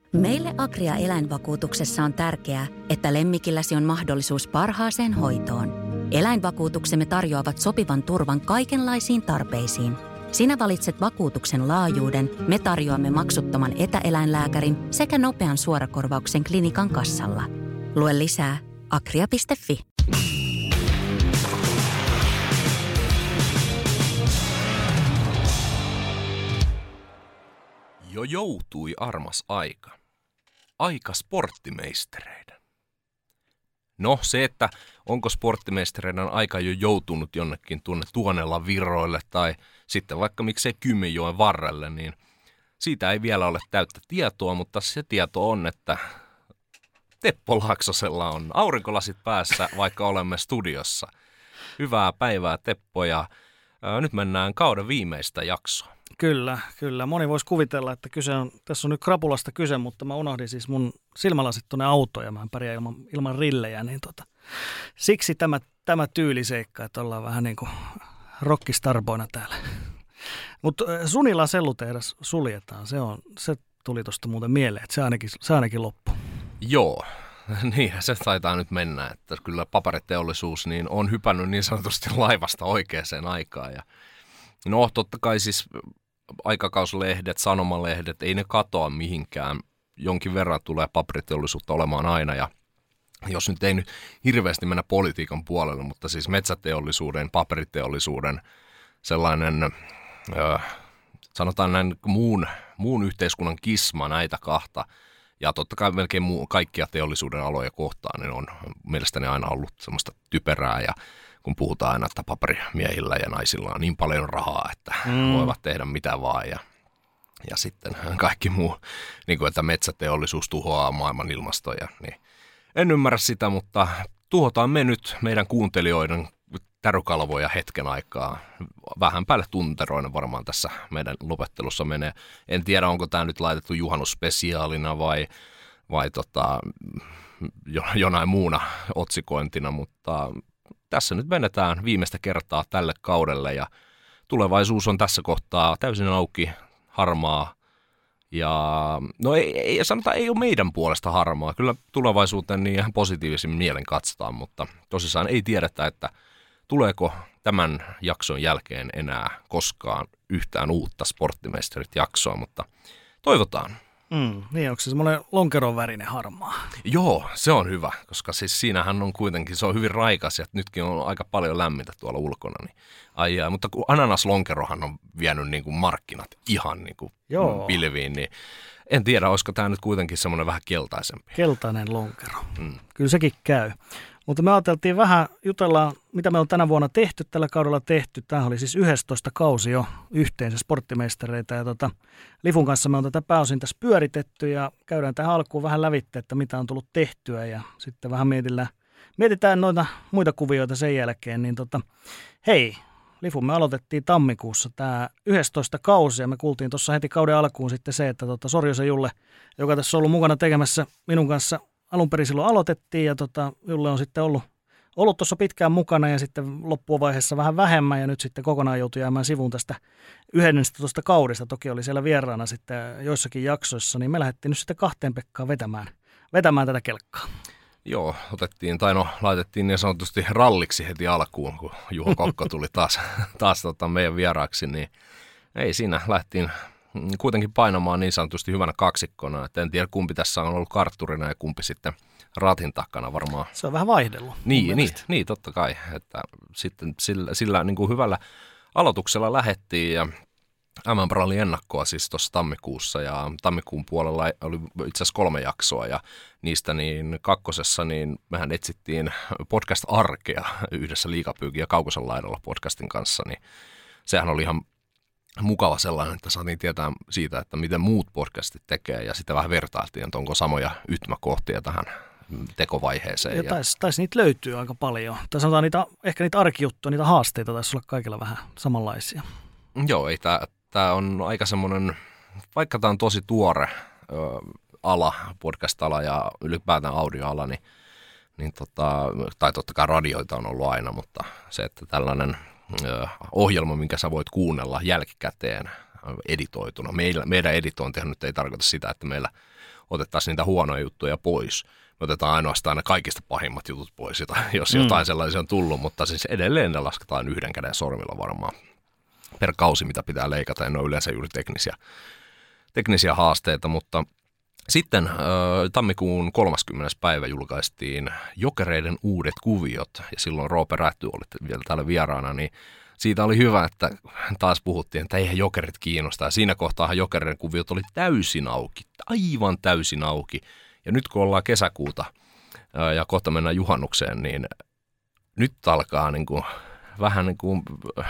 Meille Agria eläinvakuutuksessa on tärkeää, että lemmikilläsi on mahdollisuus parhaaseen hoitoon. Eläinvakuutuksemme tarjoavat sopivan turvan kaikenlaisiin tarpeisiin. Sinä valitset vakuutuksen laajuuden, me tarjoamme maksuttoman etäeläinlääkärin sekä nopean suorakorvauksen klinikan kassalla. Lue lisää agria.fi. Jo joutui armas aika. Aika sporttimeistereiden. No se, että onko sporttimeistereiden aika jo joutunut jonnekin tuonella virroille tai sitten vaikka miksei Kymijoen varrelle, niin siitä ei vielä ole täyttä tietoa, mutta se tieto on, että Teppo Laaksosella on aurinkolasit päässä, vaikka olemme studiossa. Hyvää päivää Teppo ja nyt mennään kauden viimeistä jaksoa. Kyllä. Moni voisi kuvitella, että tässä on nyt krapulasta kyse, mutta mä unohdin siis mun silmälasit tuonne autoon ja mä en pärjää ilman rillejä. Niin siksi tämä tyyliseikka, että ollaan vähän niin kuin rockistarboina täällä. Mutta Sunilan sellutehdas suljetaan, se tuli tuosta muuten mieleen, että se ainakin loppu. Joo, niin se taitaa nyt mennä, että kyllä paperiteollisuus niin on hypännyt niin sanotusti laivasta oikeaan aikaan. Ja no totta kai siis aikakauslehdet, sanomalehdet, ei ne katoa mihinkään. Jonkin verran tulee paperiteollisuutta olemaan aina ja jos nyt ei nyt hirveästi mennä politiikan puolelle, mutta siis metsäteollisuuden, paperiteollisuuden sellainen, sanotaan näin muun yhteiskunnan kisma näitä kahta ja totta kai melkein kaikkia teollisuuden aloja kohtaan, niin on mielestäni aina ollut semmoista typerää ja kun puhutaan aina, että paperimiehillä ja naisilla on niin paljon rahaa, että voivat tehdä mitä vaan ja sitten kaikki muu, niin kuin että metsäteollisuus tuhoaa maailman ilmastoja, niin en ymmärrä sitä, mutta tuhotaan me nyt meidän kuuntelijoiden tärykalvoja hetken aikaa. Vähän päälle tunteroina varmaan tässä meidän lopettelussa menee. En tiedä, onko tämä nyt laitettu juhannusspesiaalina vai jonain muuna otsikointina, mutta tässä nyt menetään viimeistä kertaa tälle kaudelle ja tulevaisuus on tässä kohtaa täysin auki, harmaa. Ja no ei ole meidän puolesta harmaa. Kyllä tulevaisuuteen niin ihan positiivisin mielen katsotaan, mutta tosissaan ei tiedetä, että tuleeko tämän jakson jälkeen enää koskaan yhtään uutta Sporttimeisterit-jaksoa, mutta toivotaan. Niin, onko se semmoinen lonkeron värinen harmaa? Joo, se on hyvä, koska siis siinähän on kuitenkin, se on hyvin raikas ja nytkin on aika paljon lämmintä tuolla ulkona. Niin, mutta kun ananaslonkerohan on vienyt niin kuin markkinat ihan niin kuin pilviin, niin en tiedä, olisiko tämä nyt kuitenkin semmoinen vähän keltaisempi. Keltainen lonkero. Kyllä sekin käy. Mutta me ajateltiin vähän, jutellaan, mitä me on tänä vuonna tehty, tällä kaudella tehty. Tämä oli siis 11 kausi jo yhteensä sporttimeistereitä. Ja Lifun kanssa me on tätä pääosin tässä pyöritetty ja käydään tähän alkuun vähän lävitse, että mitä on tullut tehtyä. Ja sitten vähän mietitään noita muita kuvioita sen jälkeen. Niin hei, Lifu, me aloitettiin tammikuussa tämä 11 kausi ja me kuultiin tuossa heti kauden alkuun sitten se, että Sorjosen Julle, joka tässä on ollut mukana tekemässä minun kanssa, alun perin silloin aloitettiin ja Julle on sitten ollut tuossa pitkään mukana ja sitten loppuvaiheessa vähän vähemmän ja nyt sitten kokonaan joutui jäämään sivuun tästä 11 kaudesta. Toki oli siellä vieraana sitten joissakin jaksoissa, niin me lähdettiin nyt sitten kahteen Pekkaan vetämään tätä kelkkaa. Joo, laitettiin niin sanotusti ralliksi heti alkuun, kun Juho Kokko tuli taas meidän vieraaksi, niin ei siinä lähtiin kuitenkin painamaan niin sanotusti hyvänä kaksikkona. Et en tiedä, kumpi tässä on ollut kartturina ja kumpi sitten ratin takana varmaan. Se on vähän vaihdellut. Niin, totta kai. Että sitten sillä niin kuin hyvällä aloituksella lähdettiin ja MM-rallin ennakkoa siis tuossa tammikuussa ja tammikuun puolella oli itse asiassa 3 jaksoa ja niistä niin kakkosessa niin mehän etsittiin podcast-arkea yhdessä Liigapyykin ja Kaukosen laidalla podcastin kanssa, niin sehän oli ihan mukava sellainen, että saatiin tietää siitä, että miten muut podcastit tekee ja sitten vähän vertailtiin, että onko samoja yhtymäkohtia tähän tekovaiheeseen. Ja taisi niitä löytyy aika paljon. Tai sanotaan ehkä niitä arkijuttuja, niitä haasteita taisi olla kaikilla vähän samanlaisia. Joo, ei tämä on aika semmoinen, vaikka tämä on tosi tuore ala, podcast-ala ja ylipäätään audioala, niin tai totta kai radioita on ollut aina, mutta se, että tällainen ohjelma, minkä sä voit kuunnella jälkikäteen editoituna. Meidän editointihan nyt ei tarkoita sitä, että meillä otettaisiin niitä huonoja juttuja pois. Me otetaan ainoastaan ne kaikista pahimmat jutut pois, jos jotain sellaisia on tullut, mutta siis edelleen ne lasketaan yhden käden sormilla varmaan per kausi, mitä pitää leikata, ja ne on yleensä juuri teknisiä haasteita, mutta sitten tammikuun 30. päivä julkaistiin Jokereiden uudet kuviot, ja silloin Roope Räty oli vielä täällä vieraana, niin siitä oli hyvä, että taas puhuttiin, että eihän Jokerit kiinnosta, ja siinä kohtaa Jokereiden kuviot oli täysin auki, aivan täysin auki, ja nyt kun ollaan kesäkuuta ja kohta mennään juhannukseen, niin nyt alkaa niin kuin, vähän niin kuin,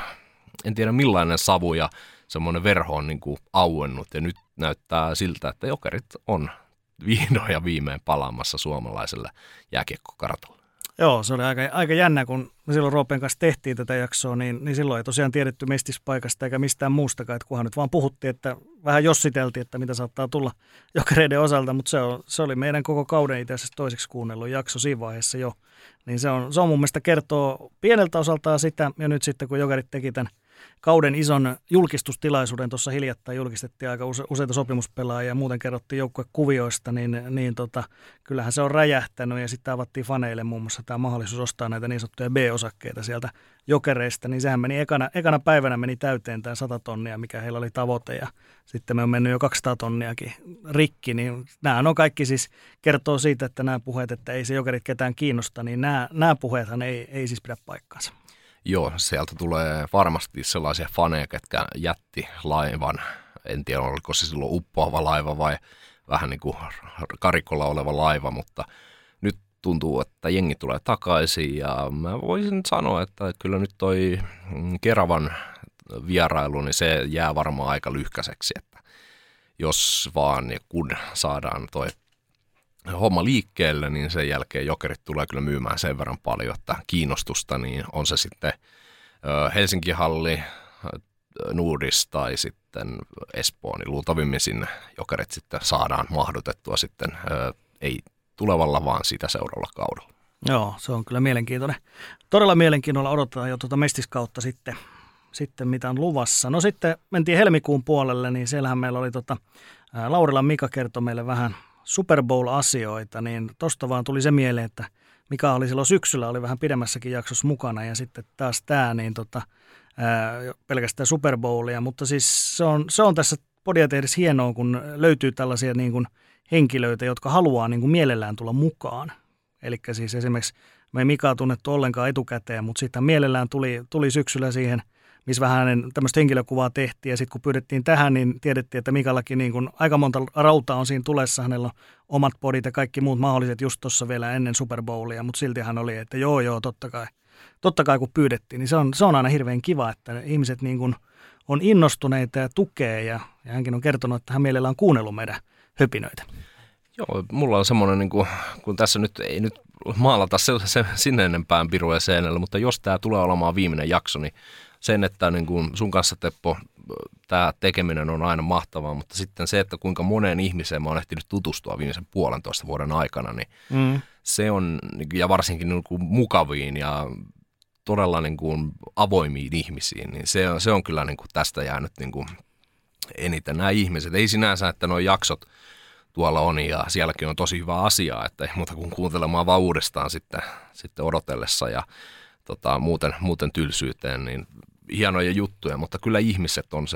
en tiedä millainen savu ja semmoinen verho on niin kuin auennut, ja nyt näyttää siltä, että Jokerit on vihdoin ja viimein palaamassa suomalaiselle jääkiekkokartalle. Joo, se oli aika jännä, kun me silloin Roopen kanssa tehtiin tätä jaksoa, niin silloin ei tosiaan tiedetty mestispaikasta eikä mistään muustakaan, että kunhan nyt vaan puhuttiin, että vähän jossiteltiin, että mitä saattaa tulla Jokereiden osalta, mutta se oli meidän koko kauden itse asiassa toiseksi kuunnellut jakso siinä vaiheessa jo, niin se on mun mielestä kertoo pieneltä osaltaan sitä, ja nyt sitten kun Jokerit teki tämän kauden ison julkistustilaisuuden, tuossa hiljattain julkistettiin aika useita sopimuspelaajia ja muuten kerrottiin joukkuekuvioista, niin kyllähän se on räjähtänyt ja sitten avattiin faneille muun muassa tämä mahdollisuus ostaa näitä niin sanottuja B-osakkeita sieltä Jokereista, niin sehän meni ekana päivänä meni täyteen tämä 100 tonnia, mikä heillä oli tavoite ja sitten me on mennyt jo 200 tonniakin rikki, niin nämä on kaikki siis kertoo siitä, että nämä puheet, että ei se Jokerit ketään kiinnosta, niin nämä puheethan ei siis pidä paikkaansa. Joo, sieltä tulee varmasti sellaisia faneja, ketkä jätti laivan. En tiedä, oliko se silloin uppoava laiva vai vähän niin kuin karikolla oleva laiva, mutta nyt tuntuu, että jengi tulee takaisin. Ja mä voisin sanoa, että kyllä nyt toi Keravan vierailu, niin se jää varmaan aika lyhkäiseksi. Että jos vaan ja kun saadaan toi homma liikkeelle, niin sen jälkeen Jokerit tulee kyllä myymään sen verran paljon, että kiinnostusta, niin on se sitten Helsingin halli, Nordis tai sitten Espoo, niin luultavimmin sinne Jokerit sitten saadaan mahdotettua sitten, ei tulevalla, vaan sitä seuraavalla kaudella. Joo, se on kyllä mielenkiintoinen. Todella mielenkiinnolla odotetaan jo tuota mestiskautta sitten mitä on luvassa. No sitten mentiin helmikuun puolelle, niin siellähän meillä oli Laurilan Mika kertoi meille vähän Super Bowl-asioita, niin tuosta vaan tuli se mieleen, että Mika oli silloin syksyllä, oli vähän pidemmässäkin jaksossa mukana ja sitten taas tämä, niin pelkästään Super Bowlia, mutta siis se on tässä podia tehdessä hienoa, kun löytyy tällaisia niin kuin henkilöitä, jotka haluaa niin kuin mielellään tulla mukaan. Eli siis esimerkiksi me ei Mikaa tunnettu ollenkaan etukäteen, mutta sitten mielellään tuli syksyllä siihen, missä vähän hänen tämmöistä henkilökuvaa tehtiin, ja sitten kun pyydettiin tähän, niin tiedettiin, että Mikallakin niin kun aika monta rautaa on siinä tulessa, hänellä on omat podit ja kaikki muut mahdolliset just tuossa vielä ennen Super Bowlia, mutta silti hän oli, että joo, totta kai kun pyydettiin, niin se on aina hirveän kiva, että ihmiset niin kun on innostuneita ja tukee, ja hänkin on kertonut, että hän mielellään on kuunnellut meidän höpinöitä. Joo, mulla on semmoinen, niin kun tässä nyt ei nyt maalata sinne enempään piruja seinällä, mutta jos tämä tulee olemaan viimeinen jakso, niin sen, että niin kuin sun kanssa, Teppo, tämä tekeminen on aina mahtavaa, mutta sitten se, että kuinka moneen ihmiseen mä oon ehtinyt tutustua viimeisen 1,5 vuoden aikana, niin se on, ja varsinkin niin kuin mukaviin ja todella niin kuin avoimiin ihmisiin, niin se on kyllä niin kuin tästä jäänyt niin kuin eniten. Nämä ihmiset, ei sinänsä, että nuo jaksot tuolla on ja sielläkin on tosi hyvä asia, että ei muuta kuin kuuntelemaan vaan uudestaan sitten odotellessa ja muuten tylsyyteen, niin hienoja juttuja, mutta kyllä ihmiset on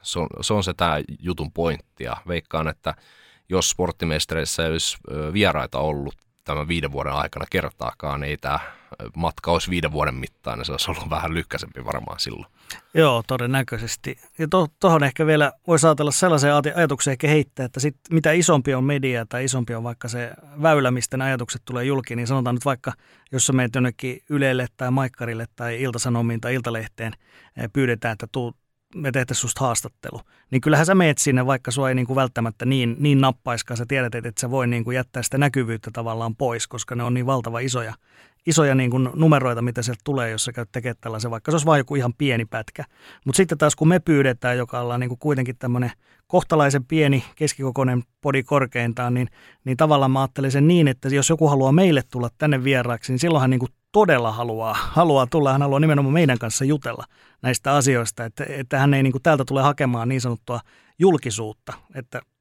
se tämä jutun pointti, ja veikkaan, että jos Sporttimeistereissä ei olisi vieraita ollut tämän 5 vuoden aikana kertaakaan, ei tämä matka olisi 5 vuoden mittainen, se olisi ollut vähän lyhkäisempi varmaan silloin. Joo, todennäköisesti. Ja tuohon ehkä vielä voisi ajatella sellaisen ajatuksen ehkä heittää, että mitä isompi on media tai isompi on vaikka se väylä, mistä ne ajatukset tulee julki, niin sanotaan nyt vaikka, jos sä menet jonnekin Ylelle tai Maikkarille tai Ilta-Sanomiin tai Iltalehteen, pyydetään, että me tehtäisiin susta haastattelu, niin kyllähän sä meet sinne, vaikka sua ei niinku välttämättä niin nappaiskaan, sä tiedät, että sä voi niinku jättää sitä näkyvyyttä tavallaan pois, koska ne on niin valtava isoja niin kuin numeroita, mitä sieltä tulee, jos sä käyt tekemään tällaisen, vaikka se olisi vain joku ihan pieni pätkä. Mutta sitten taas kun me pyydetään, joka ollaan niin kuin kuitenkin tämmöinen kohtalaisen pieni, keskikokoinen podi korkeintaan, niin tavallaan mä ajattelen sen niin, että jos joku haluaa meille tulla tänne vieraaksi, niin silloin hän niin kuin todella haluaa tulla, hän haluaa nimenomaan meidän kanssa jutella näistä asioista, että hän ei niin kuin täältä tule hakemaan niin sanottua julkisuutta, että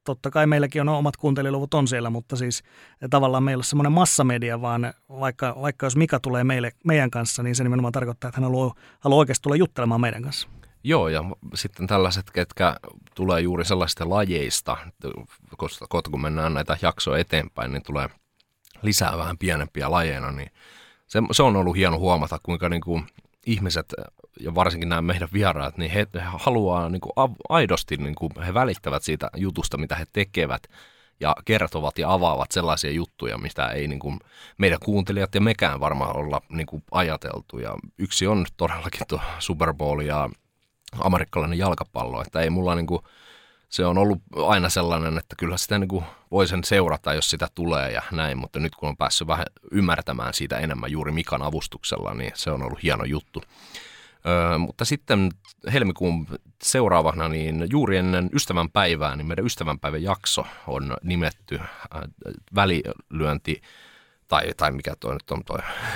totta kai meilläkin on omat kuuntelijuluvut on siellä, mutta siis tavallaan meillä on semmoinen massamedia, vaan vaikka jos Mika tulee meidän kanssa, niin se nimenomaan tarkoittaa, että hän haluaa oikeasti tulla juttelemaan meidän kanssa. Joo, ja sitten tällaiset, ketkä tulee juuri sellaisista lajeista, koska kun mennään näitä jaksoja eteenpäin, niin tulee lisää vähän pienempiä lajeina, niin se on ollut hieno huomata, kuinka niin kuin ihmiset ja varsinkin nämä meidän vieraat, niin he haluaa niin kuin aidosti, niin kuin he välittävät siitä jutusta, mitä he tekevät ja kertovat ja avaavat sellaisia juttuja, mitä ei niin kuin meidän kuuntelijat ja mekään varmaan olla niin kuin ajateltu. Ja yksi on todellakin tuo Super Bowl ja amerikkalainen jalkapallo, että ei mulla niin kuin, se on ollut aina sellainen, että kyllä sitä niin kuin voi sen seurata, jos sitä tulee ja näin, mutta nyt kun on päässyt vähän ymmärtämään siitä enemmän juuri Mikan avustuksella, niin se on ollut hieno juttu. Mutta sitten helmikuun seuraavana, niin juuri ennen ystävänpäivää, niin meidän ystävänpäivän jakso on nimetty välilyönti, tai mikä toi nyt on toi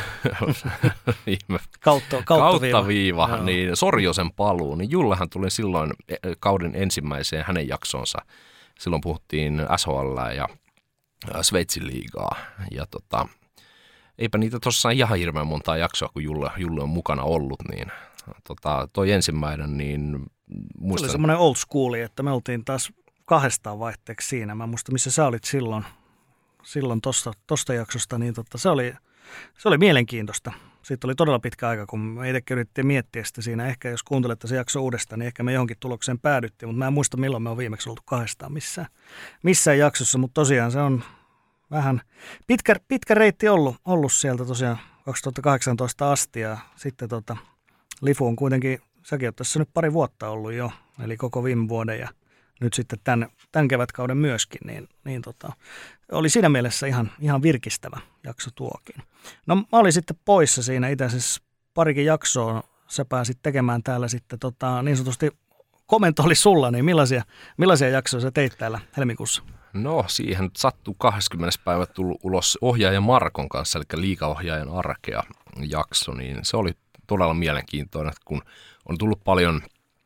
kauttaviiva, Joo. niin Sorjosen paluu, niin Jullehan tuli silloin kauden ensimmäiseen hänen jaksonsa. Silloin puhuttiin SHL ja Sveitsin liigaa, ja eipä niitä tuossa ihan hirveän montaa jaksoa, kun Julle on mukana ollut, niin toi ensimmäinen, niin muistan. Se oli semmoinen old school, että me oltiin taas kahdestaan vaihteeksi siinä. Mä muistan, missä sä olit silloin tosta jaksosta, niin se oli mielenkiintoista. Siitä oli todella pitkä aika, kun me itsekin yritettiin miettiä sitä siinä. Ehkä jos kuuntelette se jakso uudestaan, niin ehkä me johonkin tulokseen päädyttiin, mutta mä en muista, milloin me on viimeksi oltu kahdestaan missään jaksossa, mutta tosiaan se on vähän pitkä reitti ollut sieltä tosiaan 2018 asti, ja sitten Lifu on kuitenkin, säkin oot tässä nyt pari vuotta ollut jo, eli koko viime vuoden ja nyt sitten tämän kevätkauden myöskin, niin oli siinä mielessä ihan virkistävä jakso tuokin. No mä olin sitten poissa siinä itse asiassa parikin jaksoa, sä pääsit tekemään täällä sitten niin sanotusti komento oli sulla, niin millaisia jaksoja sä teit täällä helmikuussa? No siihen sattui 20. päivä tullut ulos ohjaaja Markon kanssa, eli liigaohjaajan arkea jakso, niin se oli todella mielenkiintoinen, kun on tullut paljon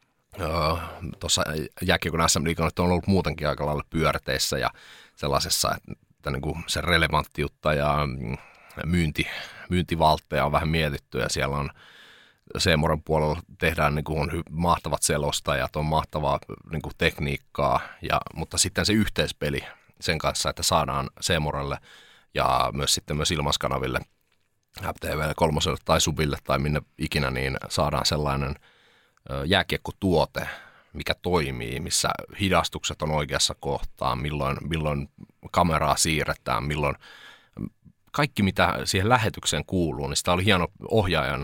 tuossa jääkiekon SM-liigan, on ollut muutenkin aika lailla pyörteissä ja sellaisessa, että niin kuin se relevanttiutta ja myyntivaltteja on vähän mietitty ja siellä on C-Moren puolella tehdään niin kuin on mahtavat selostajat, on mahtavaa niin kuin tekniikkaa, mutta sitten se yhteispeli sen kanssa, että saadaan C-Morelle ja myös ilmaiskanaville, FTVlle, Kolmoselle tai Subille tai minne ikinä, niin saadaan sellainen jääkiekkotuote, mikä toimii, missä hidastukset on oikeassa kohtaa, milloin kameraa siirretään, milloin kaikki mitä siihen lähetykseen kuuluu, niin sitä oli hieno ohjaajan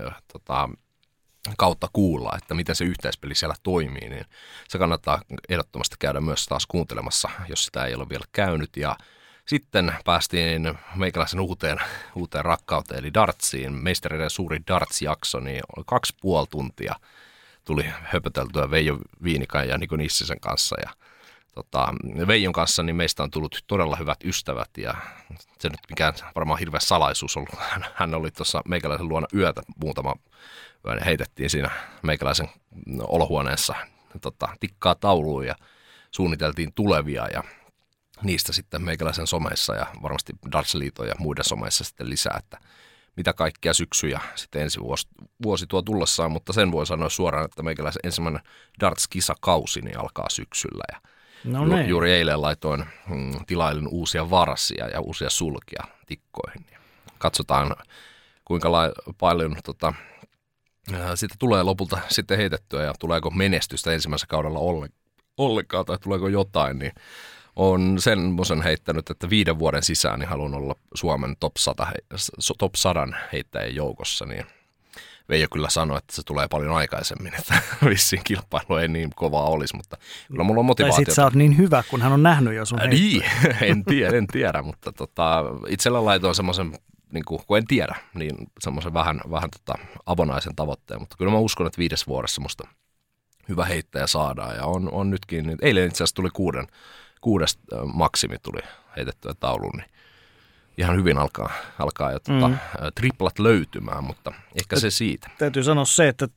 kautta kuulla, että miten se yhteispeli siellä toimii, niin se kannattaa ehdottomasti käydä myös taas kuuntelemassa, jos sitä ei ole vielä käynyt. Ja sitten päästiin meikäläisen uuteen rakkauteen, eli dartsiin. Meistereiden suuri darts-jakso, niin 2,5 tuntia tuli höpöteltyä Veijo Viinikan ja Niko Nissisen kanssa. Ja Veijon kanssa niin meistä on tullut todella hyvät ystävät, ja se nyt mikään varmaan hirveä salaisuus ollut. Hän oli tuossa meikäläisen luona yötä muutama yö, ja heitettiin siinä meikäläisen olohuoneessa tikkaa tauluun ja suunniteltiin tulevia, ja niistä sitten meikäläisen someissa ja varmasti Darts-liiton ja muiden someissa sitten lisää, että mitä kaikkia syksyjä sitten ensi vuosi tuo tullessaan, mutta sen voi sanoa suoraan, että meikäläisen ensimmäinen Darts-kisakausi niin alkaa syksyllä, ja juuri eilen laitoin tilailin uusia varsia ja uusia sulkia tikkoihin. Katsotaan, kuinka paljon siitä tulee lopulta sitten heitettyä ja tuleeko menestystä ensimmäisellä kaudella ollenkaan tai tuleeko jotain, niin on semmoisen heittänyt, että 5 vuoden sisään niin haluan olla Suomen top 100 heittäjän joukossa, niin Veijo kyllä sanoi, että se tulee paljon aikaisemmin, että vissiin kilpailu ei niin kovaa olisi, mutta kyllä mulla on motivaatiota. Tai sit sä oot niin hyvä, kun hän on nähnyt jo sun Niin, en tiedä, mutta itsellä laitoin semmoisen, niin kun en tiedä, niin semmoisen vähän avonaisen tavoitteen, mutta kyllä mä uskon, että 5 vuodessa musta hyvä heittäjä saadaan, ja on nytkin, niin eilen itse asiassa tuli 6 maksimi tuli heitettyä tauluun, niin ihan hyvin alkaa jo triplat löytymään, mutta ehkä se siitä. Täytyy sanoa se, että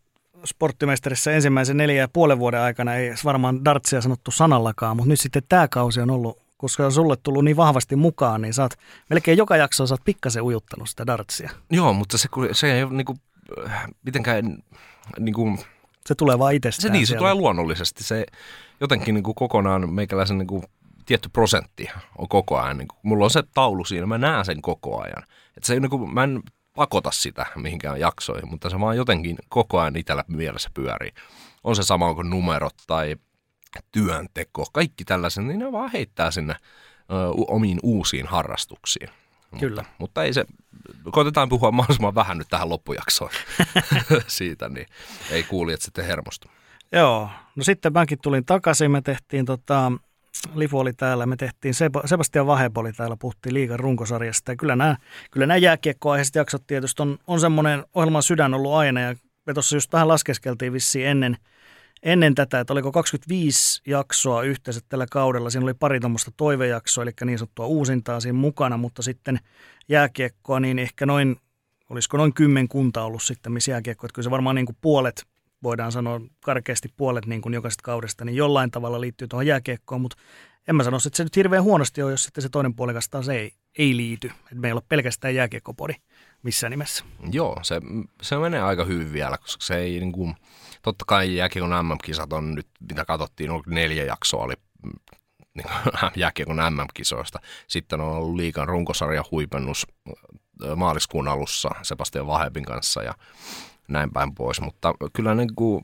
sporttimesterissä ensimmäisen 4,5 vuoden aikana ei varmaan dartsia sanottu sanallakaan, mutta nyt sitten tämä kausi on ollut, koska on sulle tullut niin vahvasti mukaan, niin sä oot melkein joka jaksoa sä oot pikkasen ujuttanut sitä dartsia. Joo, mutta se ei ole niinku, mitenkään niinku, se tulee vaan itsestään. Se tulee luonnollisesti. Se jotenkin niinku kokonaan meikäläisen niinku tietty prosentti on koko ajan. Niinku, mulla on se taulu siinä, mä näen sen koko ajan. Et se, niinku, mä en pakota sitä mihinkään jaksoihin, mutta se vaan jotenkin koko ajan itsellä mielessä pyörii. On se sama kuin numerot tai työnteko, kaikki tällaiset, niin ne vaan heittää sinne omiin uusiin harrastuksiin. Kyllä. Mutta ei se, koitetaan puhua mahdollisimman vähän nyt tähän loppujaksoon siitä, niin ei kuulijat sitten hermostu. Joo, no sitten mäkin tulin takaisin, me tehtiin Lifu oli täällä, me tehtiin Sebastian Waheb oli täällä, puhuttiin liigan runkosarjasta ja kyllä nämä jääkiekkoaiheiset jaksot tietysti on semmoinen ohjelman sydän ollut aina ja me tuossa just vähän laskeskeltiin vissiin ennen tätä, että oliko 25 jaksoa yhteensä tällä kaudella. Siinä oli pari tuommoista toivejaksoa, eli niin sanottua uusintaa siinä mukana, mutta sitten jääkiekkoa, niin ehkä olisiko noin 10 ollut sitten, missä jääkiekkoa. Että kyllä se varmaan niin kuin puolet, voidaan sanoa karkeasti puolet niin kuin jokaisesta kaudesta, niin jollain tavalla liittyy tuohon jääkiekkoon, mutta en mä sano, että se nyt hirveän huonosti on, jos sitten se toinen puolikas taas ei liity. Että me ei ole pelkästään jääkiekkopodi missään nimessä. Joo, se menee aika hyvin vielä, koska se ei niin kuin, totta kai jääkiekon MM-kisat on nyt, mitä katsottiin, 4 jaksoa oli niin jääkiekon MM-kisoista. Sitten on ollut liigan runkosarja huipennus maaliskuun alussa Sebastian Wahebin kanssa ja näin päin pois. Mutta kyllä niin kuin,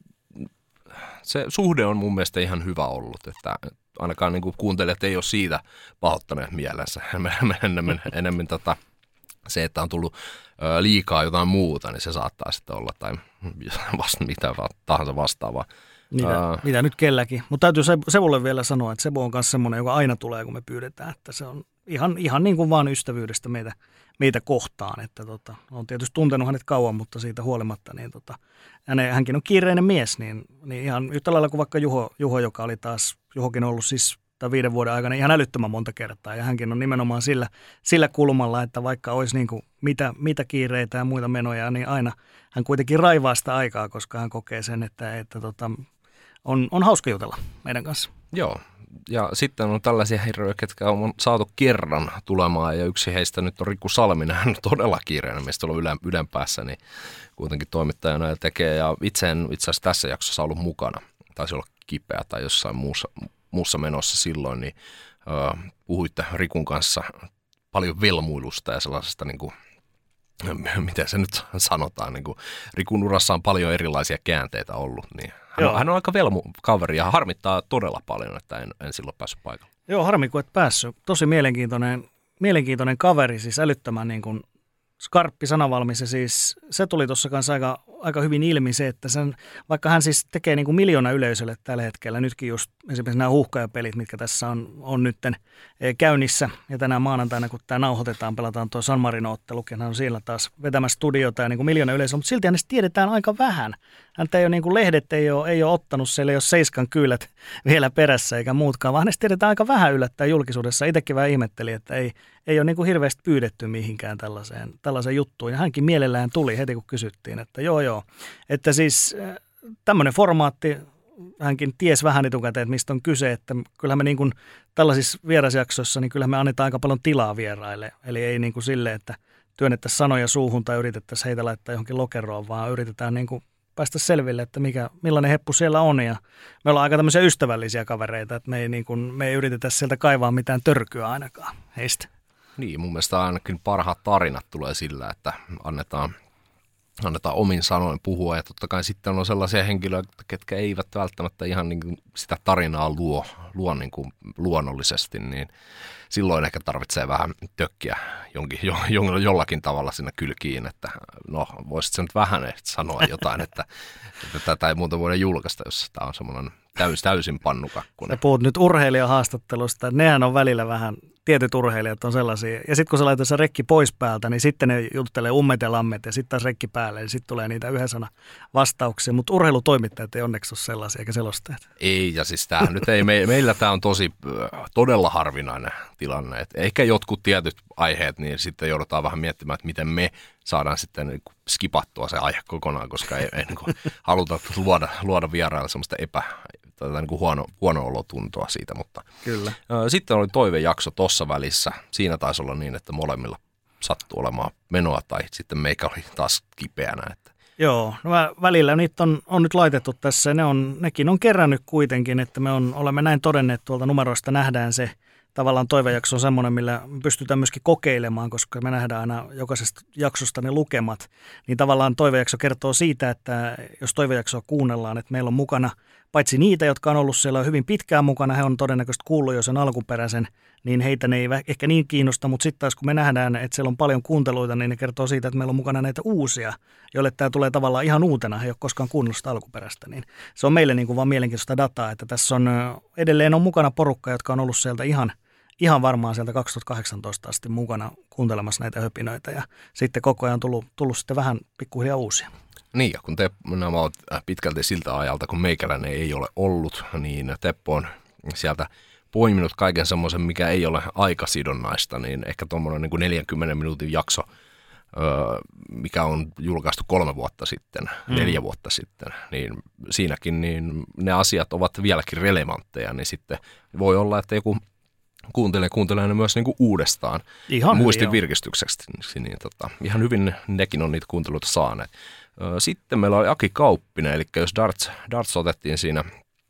se suhde on mun mielestä ihan hyvä ollut, että ainakaan niin kuin kuuntelijat ei ole siitä pahoittaneet mielensä. Enemmän se, että on tullut liikaa jotain muuta, niin se saattaa sitten olla tai mitä tahansa vastaavaa. Mitä nyt kelläkin. Mutta täytyy Sebulle vielä sanoa, että Sebu on myös semmoinen, joka aina tulee, kun me pyydetään. Että se on ihan niin kuin vaan ystävyydestä meitä kohtaan. Että on tietysti tuntenut hänet kauan, mutta siitä huolimatta, niin hänkin on kiireinen mies. Niin ihan yhtä lailla kuin vaikka Juho, joka oli taas, Juhokin ollut siis 5 vuoden aikana ihan älyttömän monta kertaa. Ja hänkin on nimenomaan sillä kulmalla, että vaikka olisi niin kuin mitä kiireitä ja muita menoja, niin aina hän kuitenkin raivaa sitä aikaa, koska hän kokee sen, että on hauska jutella meidän kanssa. Joo, ja sitten on tällaisia herroja, ketkä on saatu kerran tulemaan, ja yksi heistä nyt on Riku Salminen, hän on todella kiireinen, meistä on Ylen päässä, niin kuitenkin toimittajana ja tekee, ja itse asiassa tässä jaksossa ollut mukana, taisi olla kipeä tai jossain muussa menossa silloin, niin puhuitte Rikun kanssa paljon velmuilusta ja sellaisesta, niin kuin, miten se nyt sanotaan, niin kuin Rikun urassa on paljon erilaisia käänteitä ollut, niin hän on aika velmu kaveri ja harmittaa todella paljon, että en silloin päässyt paikalle. Joo, harmi kun et päässyt. Tosi mielenkiintoinen kaveri, siis älyttömän niin kuin skarppi, sanavalmis ja siis se tuli tuossa kanssa aika hyvin ilmi se, että vaikka hän siis tekee niin kuin miljoona yleisölle tällä hetkellä, nytkin just esimerkiksi nämä huuhkajapelit, mitkä tässä on nytten käynnissä ja tänään maanantaina, kun tämä nauhoitetaan, pelataan tuo San Marino-ottelukin, hän on siellä taas vetämässä studiota ja niin kuin miljoona yleisöä, mutta silti hänestä tiedetään aika vähän. Häntä ei ole niin kuin lehdet ei ole ottanut, siellä ei ole Seiskan kyylät vielä perässä eikä muutkaan, vaan hänestä tiedetään aika vähän yllättäen julkisuudessa. Itsekin vähän ihmetteli, että ei ole niin kuin hirveästi pyydetty mihinkään tällaiseen juttuun. Ja hänkin mielellään tuli heti, kun kysyttiin, että joo. Että siis tämmöinen formaatti, hänkin ties vähän etukäteen, että mistä on kyse, että kyllähän me niin kuin tällaisissa vierasjaksoissa, niin kyllähän me annetaan aika paljon tilaa vieraille. Eli ei niin kuin silleen, että työnnettäisiin sanoja suuhun tai yritettäisiin heitä laittaa johonkin lokeroon, vaan yritetään niin kuin päästä selville, että millainen heppu siellä on. Ja me ollaan aika tämmöisiä ystävällisiä kavereita, että me ei yritetä sieltä kaivaa mitään törkyä ainakaan heistä. Niin, mun mielestä ainakin parhaat tarinat tulee sillä, että annetaan omin sanoin puhua. Ja totta kai sitten on sellaisia henkilöitä, ketkä eivät välttämättä ihan niin kuin sitä tarinaa luo niin kuin luonnollisesti, niin silloin ehkä tarvitsee vähän tökkiä jollakin tavalla sinne kylkiin, että no voisit sä nyt vähän sanoa jotain, että tätä ei muuta voida julkaista, jos tämä on semmoinen täysin pannukakkunen. Sä puhut nyt urheilijahaastattelusta, nehän on välillä vähän tietyt urheilijat on sellaisia. Ja sitten kun sä laitat se rekki pois päältä, niin sitten ne juttelee ummet ja lammet ja sitten taas rekki päälle, niin sitten tulee niitä yhden sana vastauksia. Mutta urheilutoimittajat ei onneksi ole sellaisia eikä selostajat. Ei, ja siis tämähän nyt ei, meillä tämä on todella harvinainen tilanne. Et ehkä jotkut tietyt aiheet, niin sitten joudutaan vähän miettimään, että miten me saadaan sitten niin kuin skipattua se aihe kokonaan, koska ei niin kuin haluta luoda vieraille semmoista niin kuin huono olotuntoa siitä, mutta kyllä. Sitten oli toivejakso tuossa välissä. Siinä taisi olla niin, että molemmilla sattui olemaan menoa tai sitten meikä oli taas kipeänä. Että. Joo, no välillä niitä on nyt laitettu tässä. Nekin on kerännyt kuitenkin, että me olemme näin todenneet tuolta numeroista nähdään se. Tavallaan toivejakso on semmoinen, millä pystytään myöskin kokeilemaan, koska me nähdään aina jokaisesta jaksosta ne lukemat. Niin tavallaan toivejakso kertoo siitä, että jos toivejaksoa kuunnellaan, että meillä on mukana paitsi niitä, jotka on ollut siellä hyvin pitkään mukana, he on todennäköisesti kuullut jo sen alkuperäisen, niin heitä ne ei ehkä niin kiinnosta, mutta sitten taas kun me nähdään, että siellä on paljon kuunteluita, niin ne kertoo siitä, että meillä on mukana näitä uusia, joille tämä tulee tavallaan ihan uutena, he ei ole koskaan kuunnellut sitä alkuperäistä. Niin se on meille niin kuin vaan mielenkiintoista dataa, että tässä on edelleen on mukana porukka, jotka on ollut sieltä ihan varmaan sieltä 2018 asti mukana kuuntelemassa näitä höpinöitä ja sitten koko ajan tullut sitten vähän pikkuhiljaa uusia. Niin, ja kun nämä ovat pitkälti siltä ajalta, kun meikäläinen ei ole ollut, niin Teppo on sieltä poiminut kaiken semmoisen, mikä ei ole aikasidonnaista, niin ehkä tuommoinen niin kuin 40 minuutin jakso, mikä on julkaistu 3 vuotta sitten, 4 vuotta sitten, niin siinäkin niin ne asiat ovat vieläkin relevantteja, niin sitten voi olla, että joku kuuntelee ne myös niin kuin uudestaan muistin virkistykseksi, niin ihan hyvin nekin on niitä kuunteluita saaneet. Sitten meillä oli Aki Kauppinen, eli jos darts otettiin siinä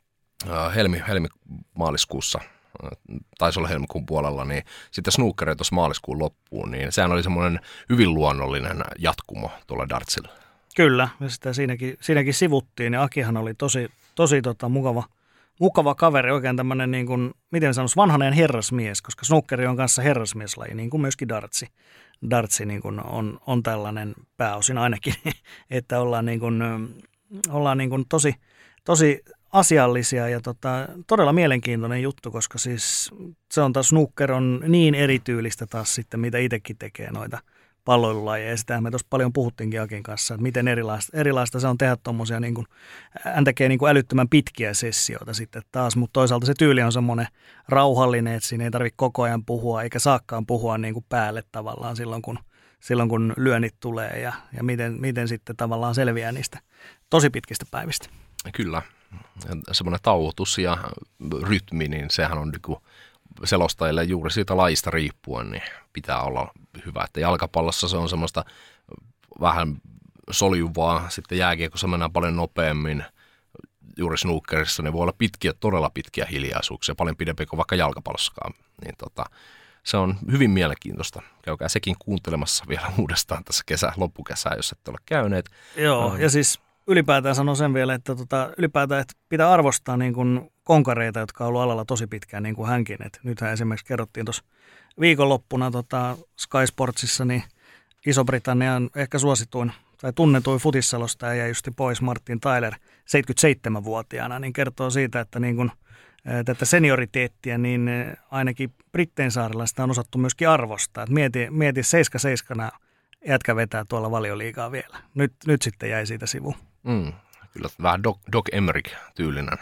helmi-maaliskuussa, taisi olla helmikuun puolella, niin sitten snookeria tuossa maaliskuun loppuun, niin sehän oli semmoinen hyvin luonnollinen jatkumo tuolla dartsilla. Kyllä, ja sitä siinäkin sivuttiin, ja Akihan oli tosi mukava kaveri, oikein tämmöinen, niin kuin, miten sanoisi, vanhainen herrasmies, koska snookeri on kanssa herrasmieslaji, niin kuin myöskin dartsi. Dartsi niin kuin on tällainen pääosin ainakin, että ollaan niin kuin tosi asiallisia ja todella mielenkiintoinen juttu, koska siis se on taas snooker on niin erityylistä taas sitten, mitä itsekin tekee noita palloilulajeja. Ja sitähän me tuossa paljon puhuttiinkin Akin kanssa, että miten erilaista se on tehdä tuommoisia, niin kuin, hän tekee niin kuin älyttömän pitkiä sessioita sitten taas, mutta toisaalta se tyyli on semmoinen rauhallinen, että siinä ei tarvitse koko ajan puhua, eikä saakaan puhua niin kuin päälle tavallaan silloin kun lyönnit tulee ja miten sitten tavallaan selviää niistä tosi pitkistä päivistä. Kyllä, semmoinen tauotus ja rytmi, niin sehän on niin selostajille juuri siitä lajista riippuen, niin pitää olla hyvä. Että jalkapallossa se on semmoista vähän soljuvaa, sitten jääkiekossa mennään paljon nopeammin. Juuri snookerissa niin voi olla todella pitkiä hiljaisuuksia, paljon pidempiä kuin vaikka jalkapallossakaan. Niin se on hyvin mielenkiintoista. Käykää sekin kuuntelemassa vielä uudestaan tässä loppukesää, jos ette ole käyneet. Joo, ja siis ylipäätään sanon sen vielä, että ylipäätään että pitää arvostaa niin kuin konkareita, jotka on ollut alalla tosi pitkään, niin kuin hänkin. Et nythän esimerkiksi kerrottiin tuossa viikonloppuna Sky Sportsissa, niin Iso-Britannian ehkä suosituin tai tunnetuin futisselostaja jäi justi pois Martin Tyler 77-vuotiaana, niin kertoo siitä, että niin kuin tätä senioriteettia, niin ainakin Brittein saarella sitä on osattu myöskin arvostaa. Et mieti 7-7 jätkä vetää tuolla Valioliigaa vielä. Nyt sitten jäi siitä sivuun. Kyllä vähän Doc Emmerich-tyylinen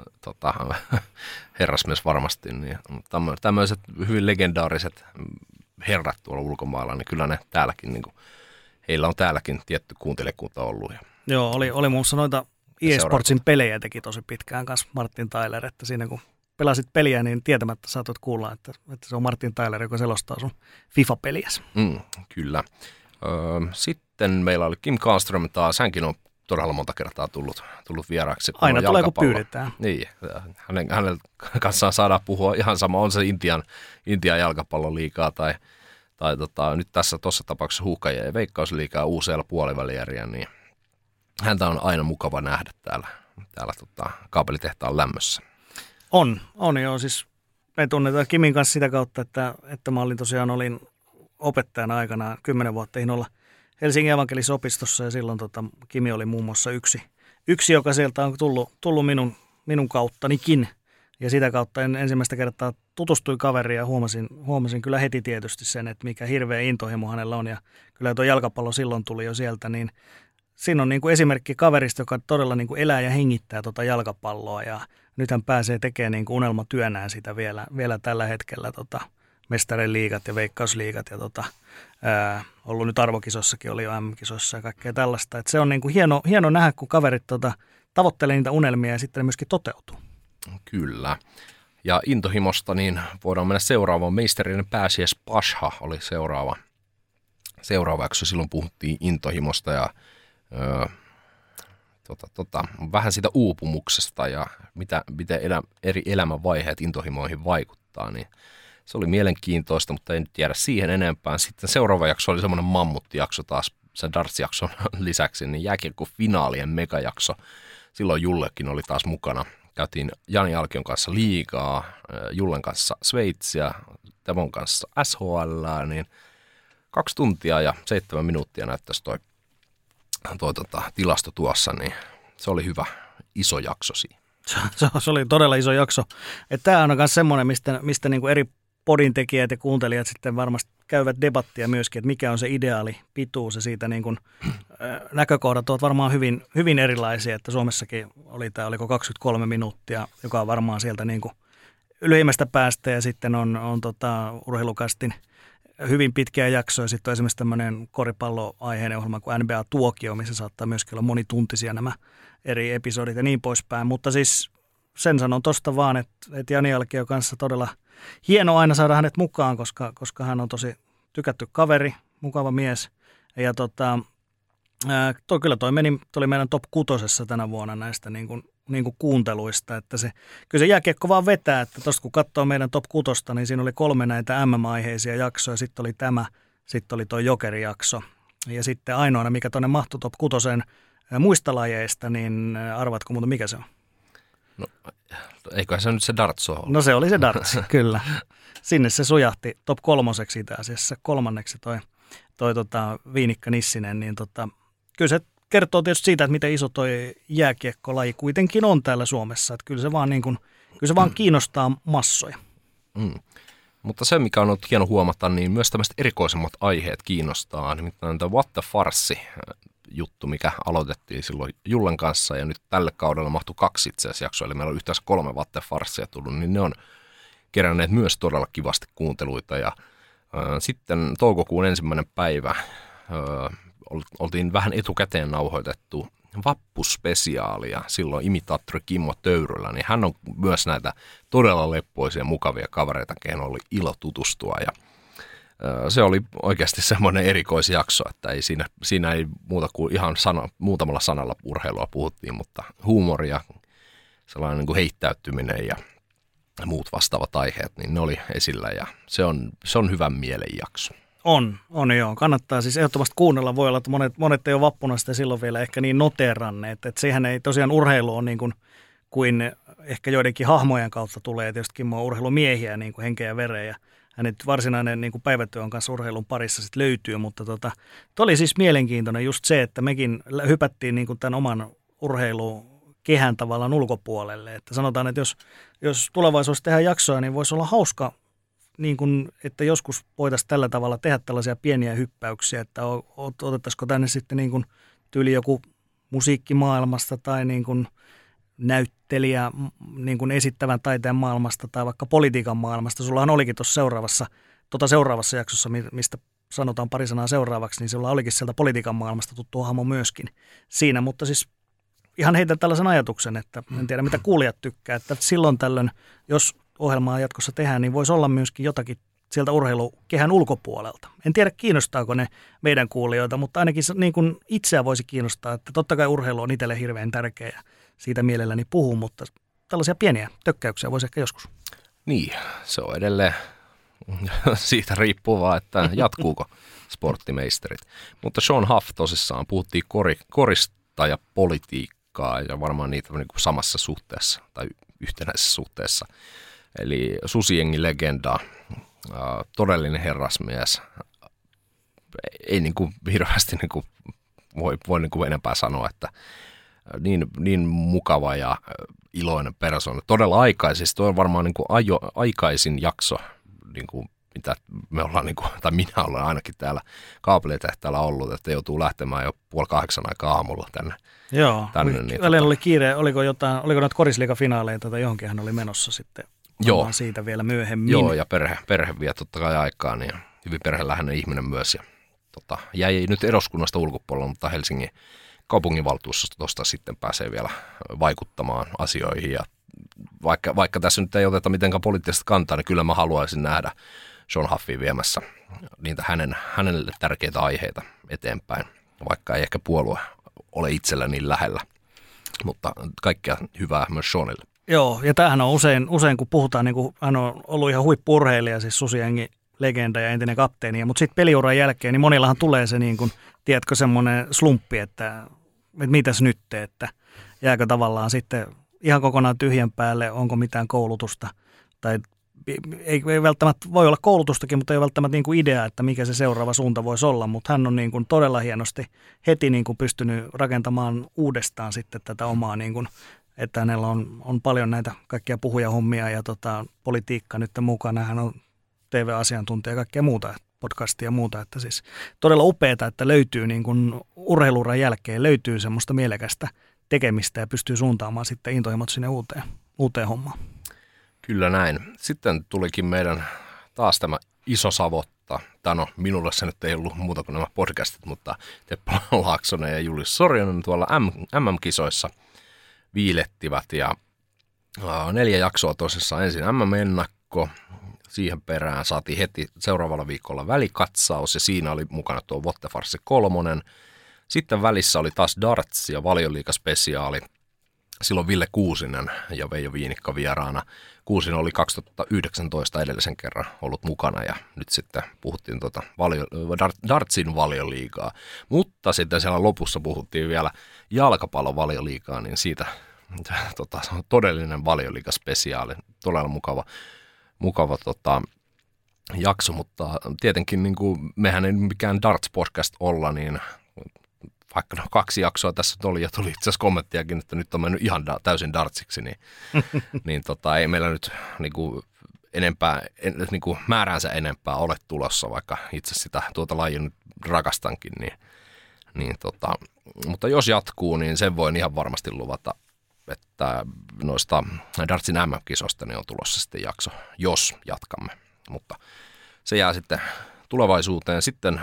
herrasmies varmasti. Niin, tämmöiset hyvin legendaariset herrat tuolla ulkomailla, niin kyllä ne täälläkin, niin kuin, heillä on täälläkin tietty kuuntelijakunta ollut. Joo, oli muun muassa noita eSportsin pelejä teki tosi pitkään kanssa Martin Tyler, että siinä kun pelasit peliä, niin tietämättä saatot kuulla, että se on Martin Tyler, joka selostaa sun FIFA-peliäsi. Kyllä. Sitten meillä oli Kim Karlström taas, hänkin on todella monta kertaa tullut vieraaksi. Aina tulee, kun pyydetään. Niin, hänen kanssaan saadaan puhua ihan sama, on se Intian jalkapalloliigaa tai nyt tuossa tapauksessa Huuhkajien ja Veikkausliigaa UCL-puolivälijärjä, niin häntä on aina mukava nähdä täällä kaapelitehtaan lämmössä. On joo, siis me tunnetaan Kimin kanssa sitä kautta, että mä olin opettajana aikanaan 10 vuotta olla Helsingin evankelis-opistossa ja silloin Kimi oli muun muassa yksi joka sieltä on tullut minun kauttanikin ja sitä kautta en ensimmäistä kertaa tutustuin kaveriin ja huomasin kyllä heti tietysti sen, että mikä hirveä intohimo hänellä on. Ja kyllä tuo jalkapallo silloin tuli jo sieltä, niin siinä on niin kuin esimerkki kaverista, joka todella niin kuin elää ja hengittää tuota jalkapalloa. Ja nyt hän pääsee tekemään niin kuin unelmatyönään sitä vielä tällä hetkellä Mestarien liigat ja Veikkausliigat ja ollut nyt arvokisossakin, oli jo MM-kisossa ja kaikkea tällaista. Et se on niin kuin hieno nähdä, kun kaverit tavoittelee niitä unelmia ja sitten ne myöskin toteutuu. Kyllä. Ja intohimosta niin voidaan mennä seuraavaan. Meisterien pääsiäis Pasha oli seuraava jakso. Silloin puhuttiin intohimosta ja vähän siitä uupumuksesta ja miten eri elämänvaiheet intohimoihin vaikuttaa. Niin se oli mielenkiintoista, mutta ei nyt jäädä siihen enempää. Sitten seuraava jakso oli semmoinen mammuttijakso taas sen darts-jakson lisäksi, niin jääkiekko-finaalien megajakso. Silloin Jullekin oli taas mukana. Käytiin Jani Alkion kanssa liigaa, Jullen kanssa Sveitsiä, Tevon kanssa SHL, niin 2 tuntia ja 7 minuuttia näyttäisi toi tilasto tuossa, niin se oli hyvä iso jakso siinä. Se oli todella iso jakso. Tämä on myös semmoinen, mistä niin kuin eri podintekijät ja kuuntelijat sitten varmasti käyvät debattia myöskin, että mikä on se ideaali pituus ja siitä niin kuin, näkökohdat ovat varmaan hyvin, hyvin erilaisia, että Suomessakin oliko 23 minuuttia, joka on varmaan sieltä niin kuin ylimmästä päästä ja sitten on urheilukastin hyvin pitkiä jaksoja. Sitten on esimerkiksi tämmöinen koripalloaiheinen ohjelma kuin NBA Tuokio, missä saattaa myöskin olla monituntisia nämä eri episodit ja niin poispäin. Mutta siis sen sanon tosta vaan, että Jani Alkio kanssa todella hieno aina saada hänet mukaan, koska hän on tosi tykätty kaveri, mukava mies. Ja kyllä toi oli meidän top 6 tänä vuonna näistä niin kuin kuunteluista, että kyllä se jääkiekko vaan vetää, että tuosta kun katsoo meidän top 6, niin siinä oli 3 näitä MM-aiheisia jaksoja, sitten oli sitten oli tuo Jokeri-jakso. Ja sitten ainoana, mikä tuonne mahtui top 6 muista lajeista, niin arvatko muuta, mikä se on? No, eiköhän se nyt se darts ole. No se oli se darts, kyllä. Sinne se sujahti top 3 itse asiassa, 3. toi Viinikka Nissinen, niin kyllä se kertoo tietysti siitä, että miten iso toi jääkiekkolaji kuitenkin on täällä Suomessa, että kyllä se vaan kiinnostaa massoja. Mutta se, mikä on ollut hieno huomata, niin myös tämmöiset erikoisemmat aiheet kiinnostaa, nimittäin tämä What the Farsi juttu, mikä aloitettiin silloin Jullen kanssa ja nyt tälle kaudella mahtui 2 itse asiassa jaksoa, eli meillä on yhteensä 3 What the Farsia tullut, niin ne on keränneet myös todella kivasti kuunteluita ja sitten toukokuun 1. päivä oltiin vähän etukäteen nauhoitettu vappuspesiaalia silloin imitaattori Kimmo Töyrylä, niin hän on myös näitä todella leppoisia mukavia kavereita, kehen oli ilo tutustua ja se oli oikeasti semmoinen erikoisjakso, että ei siinä ei muuta kuin ihan muutamalla sanalla urheilua puhuttiin, mutta huumoria, sellainen niin kuin heittäytyminen ja muut vastaavat aiheet, niin ne oli esillä ja se on hyvän mielen jakso. On joo. Kannattaa siis ehdottomasti kuunnella. Voi olla, että monet ei ole vappuna sitä silloin vielä ehkä niin noteeranneet. Että sehän ei tosiaan urheilu on niin kuin ehkä joidenkin hahmojen kautta tulee. Tietysti Kimmo on urheilumiehiä niin kuin henkeä ja vereen ja hänet varsinainen niin kuin päivätyö on kanssa urheilun parissa sit löytyy. Mutta toi oli siis mielenkiintoinen just se, että mekin hypättiin niin kuin tämän oman urheilukehän tavallaan ulkopuolelle. Että sanotaan, että jos tulevaisuudessa tehdään jaksoja, niin voisi olla hauska niin kuin, että joskus voitaisiin tällä tavalla tehdä tällaisia pieniä hyppäyksiä, että otettaisiko tänne sitten niin kuin tyyli joku musiikkimaailmasta tai niin kuin näyttelijä niin kuin esittävän taiteen maailmasta tai vaikka politiikan maailmasta. Sullahan olikin tuossa seuraavassa jaksossa, mistä sanotaan pari sanaa seuraavaksi, niin sulla olikin sieltä politiikan maailmasta tuttu hahmo myöskin siinä, mutta siis ihan heitän tällaisen ajatuksen, että en tiedä mitä kuulijat tykkää, että silloin tällöin, jos ohjelmaa jatkossa tehdään, niin voisi olla myöskin jotakin sieltä urheilukehän ulkopuolelta. En tiedä, kiinnostaako ne meidän kuulijoita, mutta ainakin niin kuin itseä voisi kiinnostaa, että totta kai urheilu on itselle hirveän tärkeä ja siitä mielelläni puhun, mutta tällaisia pieniä tökkäyksiä voisi ehkä joskus. Niin, se on edelleen siitä riippuvaa, että jatkuuko sporttimeisterit. Mutta Sean Huff tosissaan, puhuttiin korista ja politiikkaa ja varmaan niitä niin kuin samassa suhteessa tai yhtenäisessä suhteessa. Eli Susijengi legenda, todellinen herrasmies, ei niin kuin hirveästi niin kuin voi niin kuin enempää sanoa, että niin mukava ja iloinen persoona. Todella aikaisesti, tuo on varmaan niin kuin aikaisin jakso, niin kuin mitä me ollaan, niin kuin, tai minä olen ainakin täällä kaapelitehtaalla ollut, että joutuu lähtemään jo 7:30 aikaa aamulla tänne. Joo, tänne, välillä oli kiire, oliko noita korisliigafinaaleita tai johonkin hän oli menossa sitten. Joo. Siitä vielä myöhemmin. Joo, ja perhe vie totta kai aikaa, niin hyvin perheläheinen ihminen myös. Ja, jäi nyt eduskunnasta ulkopuolella, mutta Helsingin kaupunginvaltuustosta sitten pääsee vielä vaikuttamaan asioihin. Ja vaikka tässä nyt ei oteta mitenkään poliittista kantaa, niin kyllä mä haluaisin nähdä Sean Huffin viemässä niitä hänelle tärkeitä aiheita eteenpäin, vaikka ei ehkä puolue ole itsellä niin lähellä. Mutta kaikkea hyvää myös Seanille. Joo, ja tämähän on usein kun puhutaan, niin kuin hän on ollut ihan huippu-urheilija, siis Susiengin legenda ja entinen kapteeni, mutta sitten peliuran jälkeen, niin monillahan tulee se, niin kuin, tiedätkö, semmoinen slumppi, että mitäs nyt, että jääkö tavallaan sitten ihan kokonaan tyhjän päälle, onko mitään koulutusta, tai ei välttämättä, voi olla koulutustakin, mutta ei välttämättä niin kuin idea, että mikä se seuraava suunta voisi olla, mutta hän on niin kuin todella hienosti heti niin kuin pystynyt rakentamaan uudestaan sitten tätä omaa, niin kuin, että hänellä on paljon näitä kaikkia puhujahommia ja politiikka nyt mukana, hän on TV-asiantuntija ja kaikkea muuta, podcastia ja muuta, että siis todella upeata, että löytyy niin kuin urheiluuran jälkeen, löytyy semmoista mielekästä tekemistä ja pystyy suuntaamaan sitten intohimot sinne uuteen hommaan. Kyllä näin. Sitten tulikin meidän taas tämä iso savotta. No, minulle se nyt ei ollut muuta kuin nämä podcastit, mutta Teppo Laaksonen ja Julius Sorjonen tuolla MM-kisoissa viilettivät. Ja 4 jaksoa tosissaan. Ensin MM-ennakko. Siihen perään saatiin heti seuraavalla viikolla välikatsaus ja siinä oli mukana tuo Vottefarsi 3. Sitten välissä oli taas darts ja valioliigaspesiaali. Silloin Ville Kuusinen ja Veijo Viinikka vieraana. Kuusinen oli 2019 edellisen kerran ollut mukana ja nyt sitten puhuttiin dartsin valioliigaa. Mutta sitten siellä lopussa puhuttiin vielä jalkapallon valioliigaa, niin siitä todellinen valioliigaspesiaali. Todella mukava jakso, mutta tietenkin niin kuin mehän ei mikään darts-podcast olla, niin vaikka 2 jaksoa tässä oli ja tuli itse asiassa kommenttiakin, että nyt on mennyt ihan täysin dartsiksi, niin ei meillä nyt niin kuin enempää, niin kuin määräänsä enempää ole tulossa, vaikka itse sitä lajia nyt rakastankin, mutta jos jatkuu, niin sen voin ihan varmasti luvata, että noista dartsin MM-kisosta niin on tulossa sitten jakso, jos jatkamme, mutta se jää sitten tulevaisuuteen. Sitten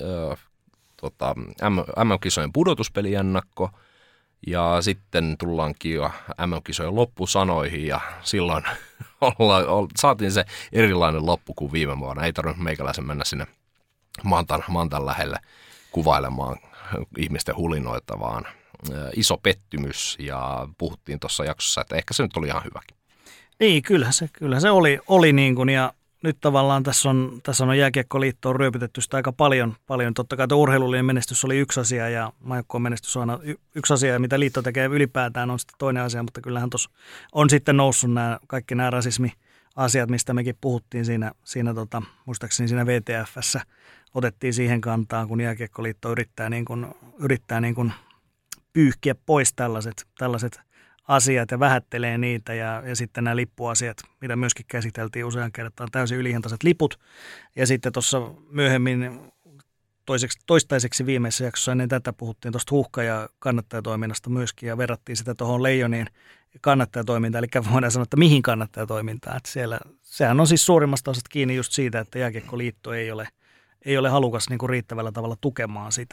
MM-kisojen pudotuspeliennakko ja sitten tullaankin jo MM-kisojen loppusanoihin ja silloin saatiin se erilainen loppu kuin viime vuonna. Ei tarvinnut meikäläisen mennä sinne Mantan lähelle kuvailemaan ihmisten hulinoita, vaan iso pettymys ja puhuttiin tuossa jaksossa, että ehkä se nyt oli ihan hyväkin. Niin, kyllä se oli niin kuin ja nyt tavallaan tässä on Jääkiekkoliittoon ryöpytetty sitä aika paljon. Totta kai urheilullinen menestys oli yksi asia ja maajoukkueen menestys on aina yksi asia, ja mitä liitto tekee ylipäätään on sitten toinen asia, mutta kyllähän tuossa on sitten noussut kaikki nämä rasismiasiat, mistä mekin puhuttiin siinä muistaakseni siinä VTF:ssä otettiin siihen kantaa, kun Jääkiekkoliitto yrittää niin kuin pyyhkiä pois tällaiset asiat ja vähättelee niitä ja sitten nämä lippuasiat, mitä myöskin käsiteltiin usean kertaan, täysin ylihintaiset liput. Ja sitten tuossa myöhemmin toistaiseksi viimeisessä jaksossa ennen tätä puhuttiin tuosta huuhka- ja kannattajatoiminnasta myöskin ja verrattiin sitä tuohon Leijonien kannattajatoimintaan, eli voidaan sanoa, että mihin kannattajatoimintaan. Että sehän on siis suurimmasta osasta kiinni just siitä, että Jääkiekkoliitto ei ole halukas niin kuin riittävällä tavalla tukemaan sitä.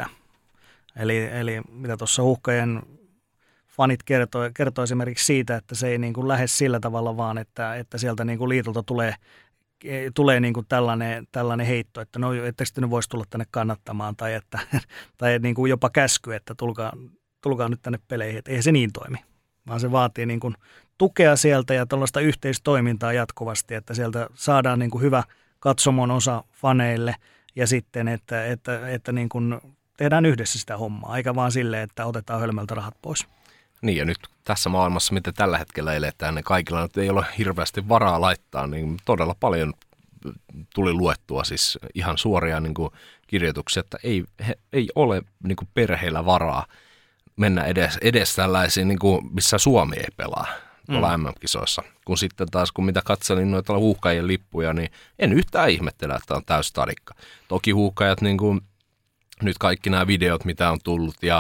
Eli mitä tuossa huuhkajien fanit kertoo esimerkiksi siitä, että se ei niin kuin lähde sillä tavalla vaan, että sieltä niin kuin liitolta tulee niin kuin tällainen heitto, että no ettekö te nyt voisi tulla tänne kannattamaan tai niin kuin jopa käsky, että tulkaa nyt tänne peleihin. Että eihän se niin toimi, vaan se vaatii niin kuin tukea sieltä ja tällaista yhteistoimintaa jatkuvasti, että sieltä saadaan niin kuin hyvä katsomon osa faneille ja sitten, että niin kuin tehdään yhdessä sitä hommaa, eikä vaan silleen, että otetaan hölmöltä rahat pois. Niin ja nyt tässä maailmassa, mitä tällä hetkellä eletään, niin kaikilla nyt ei ole hirveästi varaa laittaa, niin todella paljon tuli luettua siis ihan suoria niin kuin kirjoituksia, että ei ole niin kuin perheillä varaa mennä edes tällaisiin, niin kuin, missä Suomi ei pelaa tuolla MM-kisoissa. Kun sitten taas, kun mitä katselin noita Huuhkajien lippuja, niin en yhtään ihmettele, että on täys stadikka. Toki Huuhkajat, niin kuin nyt kaikki nämä videot, mitä on tullut ja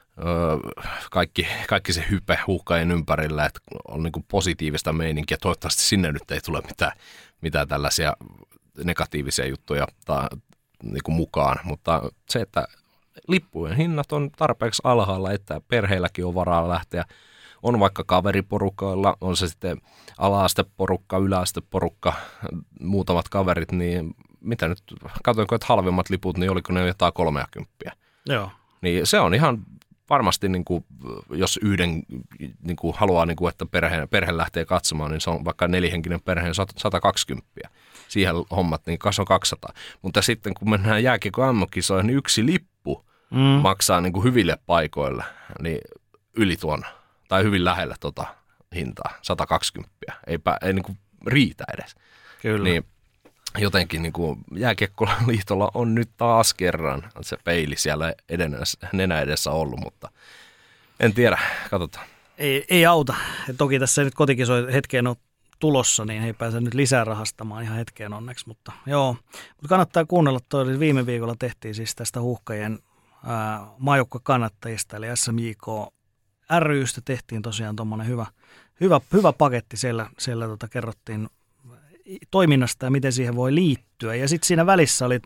kaikki se hype Huuhkajien ympärillä, että on niin kuin positiivista meininkiä. Toivottavasti sinne nyt ei tule mitään tällaisia negatiivisia juttuja niin kuin mukaan, mutta se, että lippujen hinnat on tarpeeksi alhaalla, että perheilläkin on varaa lähteä. On vaikka kaveriporukoilla, on se sitten ala-asteporukka, yläasteporukka, muutamat kaverit, niin mitä nyt, katsoinko, että halvemmat liput, niin oliko ne jotain 30. Joo. Niin se on ihan varmasti, niin kuin, jos yhden niin kuin haluaa, niin kuin, että perhe lähtee katsomaan, niin se on vaikka 4-henkinen perheen 120. Siihen hommat, niin kas on 200. Mutta sitten kun mennään jääkiekon MM-kisoihin, niin yksi lippu maksaa niin kuin hyville paikoille niin yli tuon, tai hyvin lähellä hintaa, 120. Ei niin kuin riitä edes. Kyllä. Niin jotenkin niin kuin Jääkiekkoliitolla on nyt taas kerran se peili siellä nenä edessä ollut, mutta en tiedä, katsotaan. Ei auta. Toki tässä nyt kotikisoja hetkeen on tulossa, niin ei pääse nyt lisää rahastamaan ihan hetkeen onneksi, mutta joo. Mutta kannattaa kuunnella, viime viikolla tehtiin siis tästä Huuhkajien maajoukkuekannattajista, eli SMJK ry:stä tehtiin tosiaan tuommoinen hyvä paketti, siellä kerrottiin toiminnasta ja miten siihen voi liittyä. Ja sitten siinä välissä oli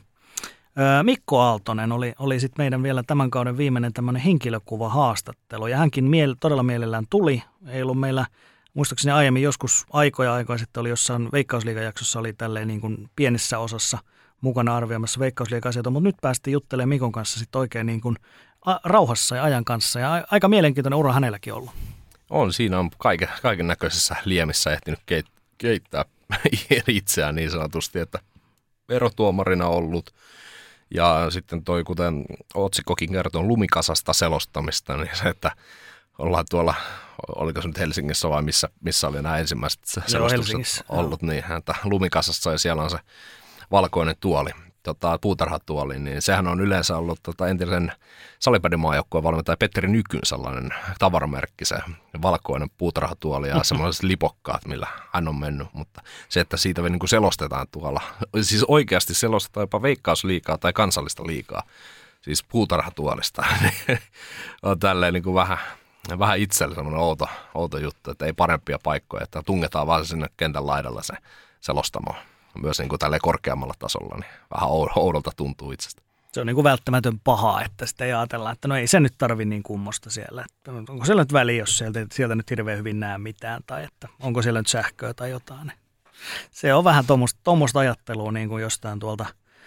Mikko Aaltonen, oli sitten meidän vielä tämän kauden viimeinen tämmöinen henkilökuvahaastattelu. Ja hänkin todella mielellään tuli. Ei ollut meillä, muistaakseni aiemmin joskus aikoja sitten oli jossain Veikkausliigajaksossa oli tälleen niin kuin pienessä osassa mukana arvioimassa Veikkausliiga-asioita, mutta nyt päästiin juttelemaan Mikon kanssa sitten oikein niin kuin rauhassa ja ajan kanssa. Ja aika mielenkiintoinen ura hänelläkin ollut. On, siinä on kaiken näköisessä liemissä ehtinyt keittää itseään niin sanotusti, että verotuomarina ollut ja sitten toi, kuten otsikkokin kertoo, lumikasasta selostamista, niin se, että ollaan tuolla, oliko se nyt Helsingissä vai missä oli nämä ensimmäiset selostukset ollut, niin että lumikasassa ja siellä on se valkoinen tuoli, puutarhatuoli, niin sehän on yleensä ollut entisen salibändimaajoukkueen valmentaja Petteri Nykyn sellainen tavaramerkki, se valkoinen puutarhatuoli ja semmoiset lipokkaat, millä hän on mennyt, mutta se, että siitä niin kuin selostetaan tuolla, siis oikeasti selostetaan jopa Veikkausliigaa tai kansallista liigaa, siis puutarhatuolista, on tälleen niin kuin vähän itselle semmoinen outo juttu, että ei parempia paikkoja, että tungetaan vaan sinne kentän laidalla se selostamo. Myös niin kuin tälleen korkeammalla tasolla, niin vähän oudolta tuntuu itsestä. Se on niin kuin välttämätön paha, että sitten ei ajatella, että no ei se nyt tarvi niin kummosta siellä. Että onko siellä nyt väliä, jos sieltä nyt hirveän hyvin näe mitään, tai että onko siellä nyt sähköä tai jotain. Se on vähän tuommoista ajattelua niin kuin jostain tuolta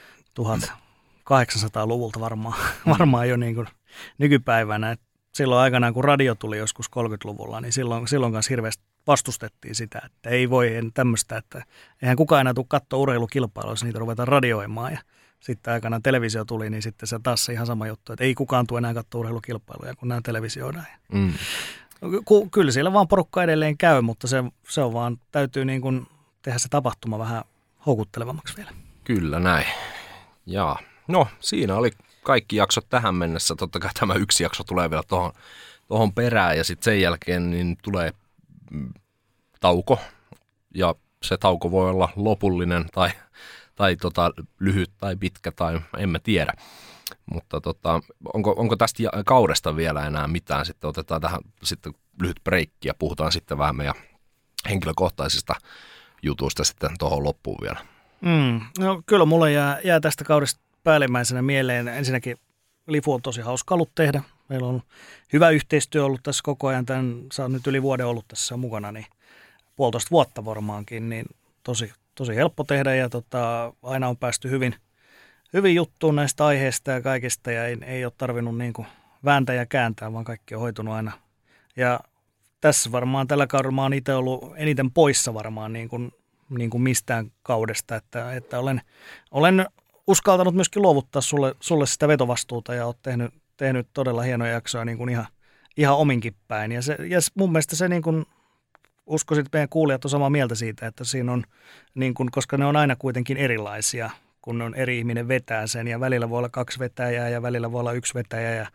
1800-luvulta varmaan jo niin kuin nykypäivänä. Että silloin aikanaan, kun radio tuli joskus 30-luvulla, niin silloin kanssa hirveästi vastustettiin sitä, että ei voi tämmöistä, että eihän kukaan enää tule katsoa urheilukilpailua, jos niitä ruvetaan radioimaan. Ja sitten aikanaan televisio tuli, niin sitten se taas ihan sama juttu, että ei kukaan tule enää katsoa urheilukilpailuja, kun nämä televisioidaan. Kyllä siellä vaan porukka edelleen käy, mutta se on vaan, täytyy niin kuin tehdä se tapahtuma vähän houkuttelevammaksi vielä. Kyllä näin. Ja no siinä oli kaikki jaksot tähän mennessä. Totta kai tämä yksi jakso tulee vielä tuohon perään ja sitten sen jälkeen niin tulee tauko, ja se tauko voi olla lopullinen tai lyhyt tai pitkä tai emme tiedä. Mutta onko tästä kaudesta vielä enää mitään? Sitten otetaan tähän sitten lyhyt breikki ja puhutaan sitten vähän meidän henkilökohtaisista jutuista sitten tuohon loppuun vielä. No, kyllä mulle jää tästä kaudesta päällimmäisenä mieleen. Ensinnäkin Lifu on tosi hauska ollut tehdä. Meillä on hyvä yhteistyö ollut tässä koko ajan. Sä oot nyt yli vuoden ollut tässä mukana, niin 1,5 vuotta varmaankin, niin tosi helppo tehdä ja aina on päästy hyvin juttuun näistä aiheista ja kaikista ja ei ole tarvinnut niin kuin vääntää ja kääntää, vaan kaikki on hoitunut aina. Ja tässä varmaan tällä kaudella mä oon itse ollut eniten poissa varmaan niin kuin mistään kaudesta, että olen uskaltanut myöskin luovuttaa sulle sitä vetovastuuta ja oot tehnyt todella hienoja jaksoja niin kuin ihan ominkin päin. Ja mun mielestä se niin kuin, uskoisin, että meidän kuulijat on samaa mieltä siitä, että siinä on, niin kuin, koska ne on aina kuitenkin erilaisia, kun on eri ihminen vetää sen ja välillä voi olla 2 vetäjää ja välillä voi olla 1 vetäjä ja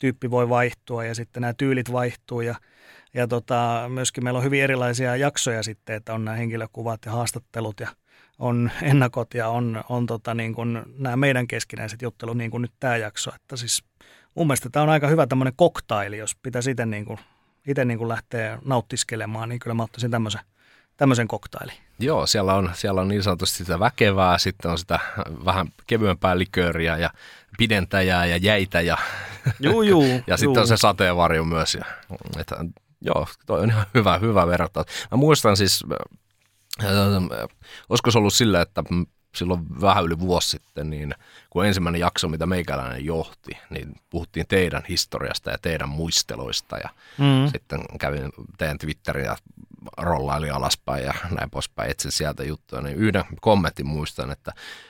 tyyppi voi vaihtua ja sitten nämä tyylit vaihtuu ja myöskin meillä on hyvin erilaisia jaksoja sitten, että on nämä henkilökuvat ja haastattelut ja on ennakot ja on niin kuin nämä meidän keskinäiset juttelut, niin kuin nyt tämä jakso. Että siis mun mielestä tämä on aika hyvä tämmöinen koktaili, jos pitäisi itse niin kuin lähteä nauttiskelemaan, niin kyllä mä ottaisin tämmöisen koktailin. Joo, siellä on niin sanotusti sitä väkevää, sitten on sitä vähän kevyempää likööriä ja pidentäjää ja jäitä ja, ja sitten on se sateenvarjo myös. Joo, toi on ihan hyvä verrata. Mä muistan siis, olisiko se ollut sillä, että silloin vähän yli vuosi sitten, niin kun ensimmäinen jakso, mitä meikäläinen johti, niin puhuttiin teidän historiasta ja teidän muisteloista ja sitten kävin teidän Twitteriä ja rollaili alaspäin ja näin poispäin, etsin sieltä juttuja, niin yhden kommentin muistan, että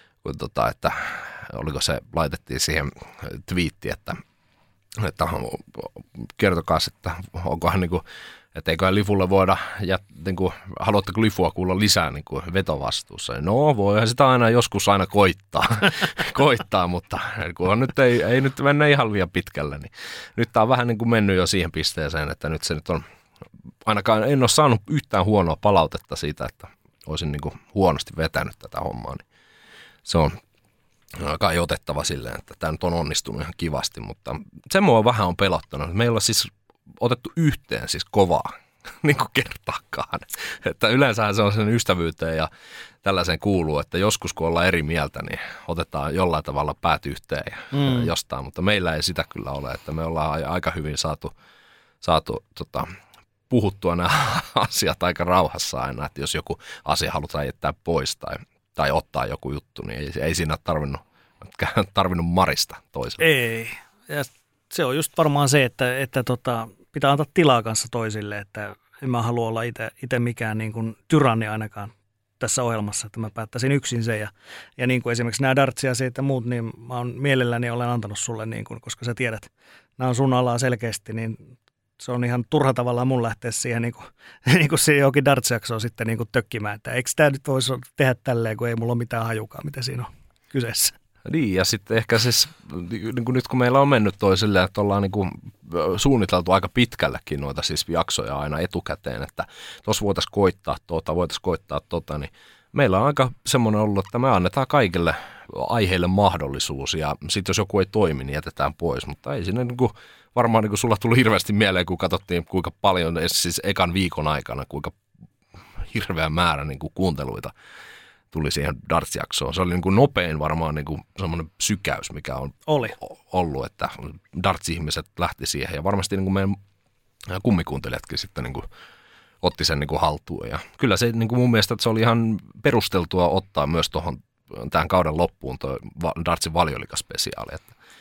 oliko se, laitettiin siihen twiittiin, että kertokaa, että onkohan niin kuin, että eiköhän Lifulle voida, niin kuin, haluatteko Lifua kuulla lisää niin kuin vetovastuussa? No, voihan sitä aina joskus koittaa, mutta kun nyt ei nyt mennä ihan liian pitkälle, niin nyt tämä on vähän niin kuin mennyt jo siihen pisteeseen, että nyt se nyt on, ainakaan en ole saanut yhtään huonoa palautetta siitä, että olisin niin kuin huonosti vetänyt tätä hommaa, niin se on kai otettava silleen, että tämä nyt on onnistunut ihan kivasti, mutta se mua vähän on pelottanut. Meillä on siis otettu yhteen siis kovaa, niin kuin kertaakaan. Että yleensähän se on sen ystävyyteen ja tällaiseen kuuluu, että joskus kun ollaan eri mieltä, niin otetaan jollain tavalla päät yhteen ja jostain, mutta meillä ei sitä kyllä ole, että me ollaan aika hyvin saatu puhuttua nämä asiat aika rauhassa aina, että jos joku asia halutaan jättää pois tai ottaa joku juttu, niin ei siinä tarvinnut marista toiselle. Ei, ja se on just varmaan se, että pitää antaa tilaa kanssa toisille, että en mä halua olla itse mikään niin kuin tyranni ainakaan tässä ohjelmassa, että mä päättäisin yksin sen. Ja niin kuin esimerkiksi nämä dartsiasiat ja muut, niin mä oon mielelläni olen antanut sulle, niin kuin, koska sä tiedät, nämä on sun alaa selkeästi, niin se on ihan turha tavallaan mun lähteä siihen niin kuin siihen johonkin dartsijaksoon sitten niin kuin tökkimään, että eikö tämä nyt voisi tehdä tälleen, kun ei mulla ole mitään hajukaan, mitä siinä on kyseessä. Niin, ja sitten ehkä siis, niin kuin nyt kun meillä on mennyt toisille, että ollaan niin kuin suunniteltu aika pitkällekin noita siis jaksoja aina etukäteen, että tuossa voitaisiin koittaa tota, niin meillä on aika semmoinen ollut, että me annetaan kaikille aiheille mahdollisuus, ja sitten jos joku ei toimi, niin jätetään pois, mutta ei siinä niin kuin, varmaan niin kuin sulla tuli hirveästi mieleen, kun katsottiin kuinka paljon, siis ekan viikon aikana, kuinka hirveä määrä niin kuin kuunteluita tuli siihen darts-jaksoon. Se oli niin kuin nopein varmaan niin kuin semmoinen sykäys, mikä on ollut, että darts-ihmiset lähti siihen. Ja varmasti niin kuin meidän kummikuuntelijatkin sitten niin kuin otti sen niin kuin haltuun. Ja kyllä se niin kuin mun mielestä, että se oli ihan perusteltua ottaa myös tähän kauden loppuun tuo dartsin valioliigaspesiaali.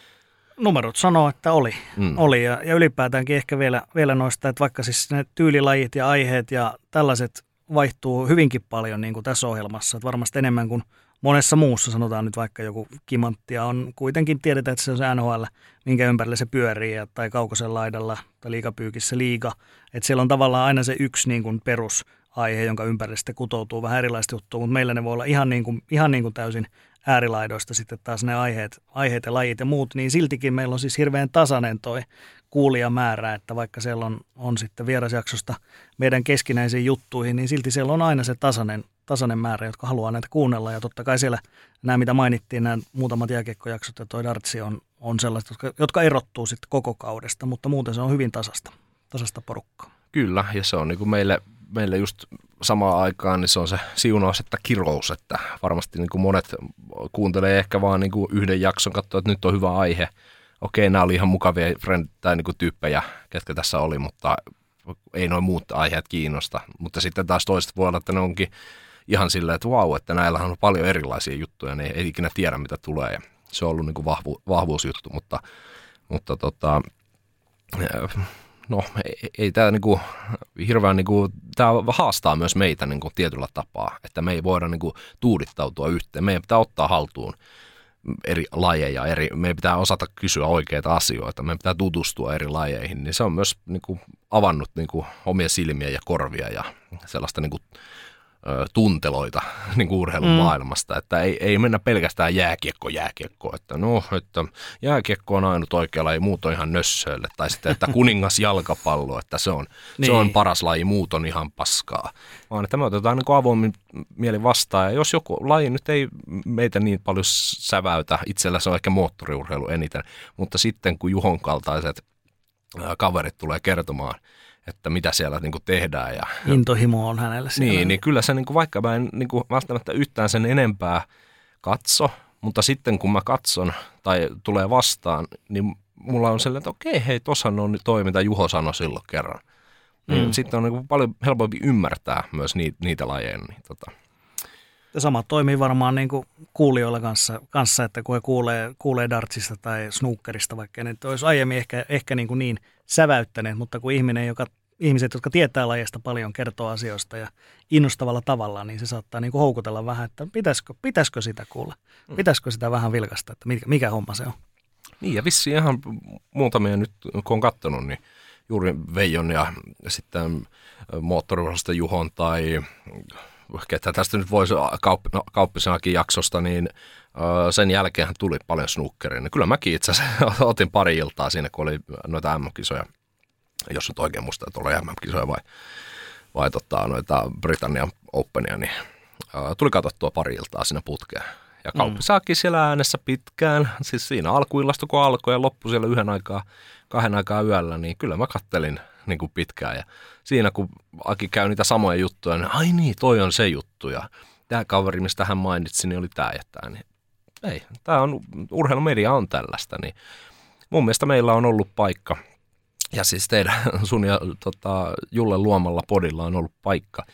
Numerot sanoo, että oli ja ylipäätäänkin ehkä vielä noista, että vaikka siis ne tyylilajit ja aiheet ja tällaiset vaihtuu hyvinkin paljon niin kuin tässä ohjelmassa, että varmasti enemmän kuin monessa muussa, sanotaan nyt vaikka joku kimanttia on, kuitenkin tiedetään, että se on se NHL, minkä ympärillä se pyörii, tai kaukosen laidalla tai liigapyykissä liiga, että siellä on tavallaan aina se yksi niin kuin perusaihe, jonka ympärillä sitten kutoutuu vähän erilaista juttua, mutta meillä ne voi olla ihan niin kuin täysin äärilaidoista sitten taas ne aiheet ja lajit ja muut, niin siltikin meillä on siis hirveän tasainen toi kuulijamäärä, että vaikka siellä on sitten vierasjaksosta meidän keskinäisiin juttuihin, niin silti siellä on aina se tasainen määrä, jotka haluaa näitä kuunnella. Ja totta kai siellä nämä, mitä mainittiin, nämä muutamat jääkiekkojaksot ja toi dartsi on sellaiset, jotka erottuu sitten koko kaudesta, mutta muuten se on hyvin tasasta porukkaa. Kyllä, ja se on niin kuin meille just samaan aikaan, niin se on se siunaus, että kirous, että varmasti niin kuin monet kuuntelee ehkä vaan niin kuin yhden jakson, katsoo, että nyt on hyvä aihe. Okei, nämä oli ihan mukavia niin kuin tyyppejä, ketkä tässä oli, mutta ei noin muut aiheet kiinnosta. Mutta sitten taas toiset voi olla, että ne onkin ihan silleen, että vau, että näillä on paljon erilaisia juttuja, ne ei ikinä tiedä, mitä tulee. Ja se on ollut niin kuin vahvuusjuttu, mutta no ei tämä niinku hirveän niinku, tämä haastaa myös meitä niinku tietyllä tapaa, että me ei voida niinku tuudittautua yhteen. Meidän pitää ottaa haltuun eri lajeja, meidän pitää osata kysyä oikeita asioita, meidän pitää tutustua eri lajeihin, niin se on myös niinku avannut niinku omia silmiä ja korvia ja sellaista niinku tunteloita niin kuin urheilun maailmasta, että ei mennä pelkästään jääkiekkoon, että jääkiekko on ainut oikea laji, muut on ihan nössöille, tai sitten, että kuningas jalkapallo, että se on paras laji, muut on ihan paskaa, vaan että me otetaan niin kuin avoimin mieli vastaan, ja jos joku laji nyt ei meitä niin paljon säväytä, itsellä se on ehkä moottoriurheilu eniten, mutta sitten kun Juhon kaltaiset kaverit tulee kertomaan, että mitä siellä niin kuin tehdään. Ja intohimo on hänellä siellä. Niin kyllä se, niin kuin, vaikka mä en niin kuin välttämättä yhtään sen enempää katso, mutta sitten kun mä katson tai tulee vastaan, niin mulla on sellainen, että okei, hei, tossahan on toi, mitä Juho sanoi silloin kerran. Niin sitten on niin kuin paljon helpompi ymmärtää myös niitä lajeja. Niin, Ja sama toimii varmaan niin kuin kuulijoilla kanssa, että kun he kuulee dartsista tai snookerista, vaikka ne olisi aiemmin ehkä niin säväyttäneet, mutta kun ihmiset, jotka tietää lajista paljon, kertoo asioista ja innostavalla tavalla, niin se saattaa niin kuin houkutella vähän, että pitäisikö sitä kuulla, pitäisikö sitä vähän vilkaista, että mikä homma se on. Niin ja vissiin ihan muutamia nyt, kun on katsonut, niin juuri Veijon ja sitten moottoriurheilusta Juhon tai ketä tästä nyt voisi kauppisenakin jaksosta, niin sen jälkeen tuli paljon snookeria. Kyllä mäkin itse asiassa otin pari iltaa siinä, kun oli noita MM-kisoja, jos nyt oikein muista, että oli MM-kisoja vai noita Britannian Openia, niin tuli katsottua pari iltaa siinä putkeen. Ja kauppisaakin siellä äänessä pitkään, siis siinä alkuillasta kun alkoi ja loppui siellä 2 aikaa yöllä, niin kyllä mä kattelin niin kuin pitkään. Ja siinä kun Aki käy niitä samoja juttuja, niin ai niin, toi on se juttu. Ja tämä kaveri, mistä hän mainitsi, niin oli tämä ja tämä. Niin ei, tämä on, urheilumedia on tällaista. Niin mun mielestä meillä on ollut paikka, ja siis sun ja Julle luomalla podilla on ollut paikka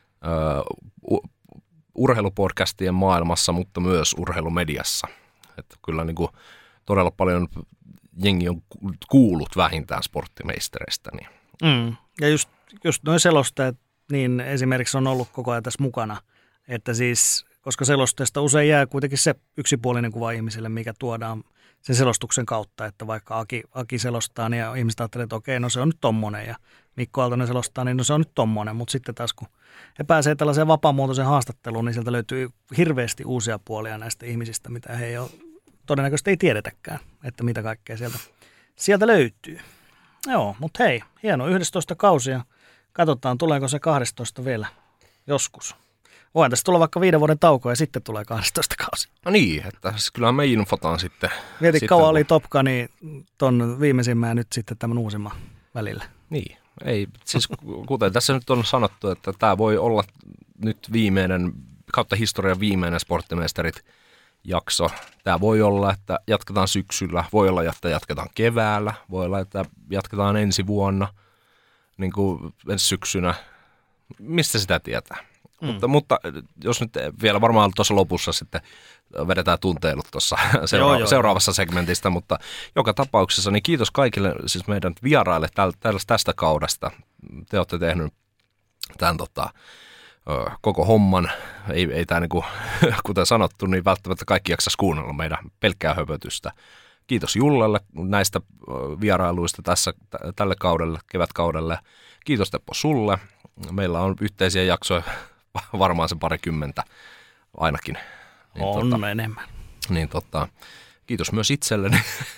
urheilupodcastien maailmassa, mutta myös urheilumediassa. Että kyllä niin kuin todella paljon jengi on kuullut vähintään sporttimeistereistä. Niin. Ja just noin selostajat, niin esimerkiksi on ollut koko ajan tässä mukana, että siis, koska selosteesta usein jää kuitenkin se yksipuolinen kuva ihmisille, mikä tuodaan sen selostuksen kautta, että vaikka Aki selostaa, niin ihmiset ajattelee, että okei, no se on nyt tommonen, ja Mikko Aaltonen selostaa, niin no se on nyt tommonen, mutta sitten taas kun he pääsee tällaiseen vapaamuotoiseen haastatteluun, niin sieltä löytyy hirveästi uusia puolia näistä ihmisistä, mitä he todennäköisesti ei tiedetäkään, että mitä kaikkea sieltä löytyy. Joo, mutta hei, hieno 11 kausia. Katsotaan, tuleeko se 12 vielä joskus. Voin tästä tulla vaikka 5 vuoden tauko ja sitten tulee 12 kausi. No niin, että siis kyllähän me infotaan sitten. Mieti, kauan oli Topka, niin ton viimeisimmän ja nyt sitten tämän uusimman välillä. Niin, ei, siis kuten tässä nyt on sanottu, että tämä voi olla nyt viimeinen, kautta historian viimeinen Sporttimeisterit jakso. Tämä voi olla, että jatketaan syksyllä, voi olla, että jatketaan keväällä, voi olla, että jatketaan ensi vuonna, niin kuin ensi syksynä. Mistä sitä tietää? Mutta jos nyt vielä varmaan tuossa lopussa sitten vedetään tunteilut tuossa seuraavassa segmentistä, mutta joka tapauksessa niin kiitos kaikille siis meidän vieraille tästä kaudesta. Te olette tehnyt tämän koko homman. Ei tämä niin kuin, kuten sanottu, niin välttämättä kaikki jaksaisi kuunnella meidän pelkkää höpötystä. Kiitos Jullelle näistä vierailuista tälle kaudelle, kevätkaudelle. Kiitos Teppo sulle. Meillä on yhteisiä jaksoja varmaan se 20 ainakin. Niin on enemmän. Niin kiitos myös itselleni.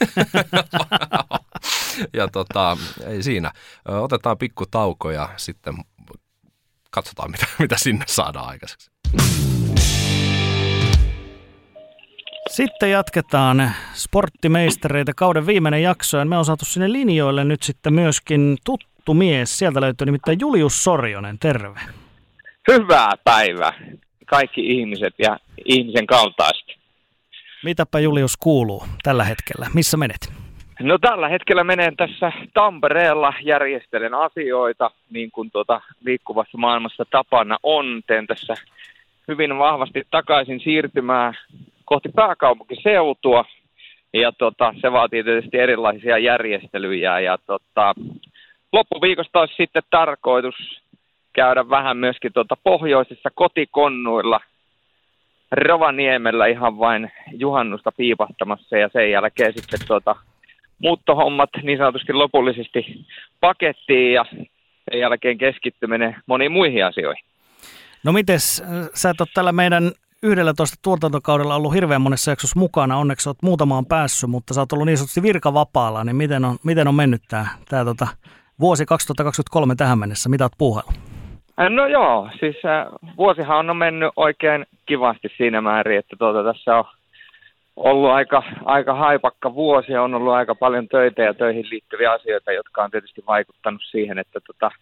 Ja ei siinä. Otetaan pikku tauko ja sitten katsotaan mitä sinne saadaan aikaiseksi. Sitten jatketaan sporttimeistereitä kauden viimeinen jakso ja me on saatu sinne linjoille nyt sitten myöskin tuttu mies. Sieltä löytyy nimittäin Julius Sorjonen, terve. Hyvää päivää kaikki ihmiset ja ihmisen kaltaiset. Mitäpä Julius kuuluu tällä hetkellä? Missä menet? No tällä hetkellä menen tässä Tampereella, järjestelen asioita, niin kuin liikkuvassa maailmassa tapana on. Teen tässä hyvin vahvasti takaisin siirtymää kohti pääkaupunkiseutua. Ja se vaatii tietysti erilaisia järjestelyjä. Ja loppuviikosta olisi sitten tarkoitus käydä vähän myöskin pohjoisessa kotikonnuilla Rovaniemellä ihan vain juhannusta piipahtamassa ja sen jälkeen sitten muuttohommat niin sanotusti lopullisesti pakettiin ja sen jälkeen keskittyminen moniin muihin asioihin. No mites, sä et ole tällä meidän 11 tuotantokaudella ollut hirveän monessa jaksossa mukana, onneksi olet muutamaan päässyt, mutta sä oot ollut niin sanotusti virkavapaalla, niin miten on mennyt tämä vuosi 2023 tähän mennessä, mitä oot puuhaillut? No joo, siis vuosihan on mennyt oikein kivasti siinä määrin, että tässä on ollut aika haipakka vuosi, on ollut aika paljon töitä ja töihin liittyviä asioita, jotka on tietysti vaikuttanut siihen, että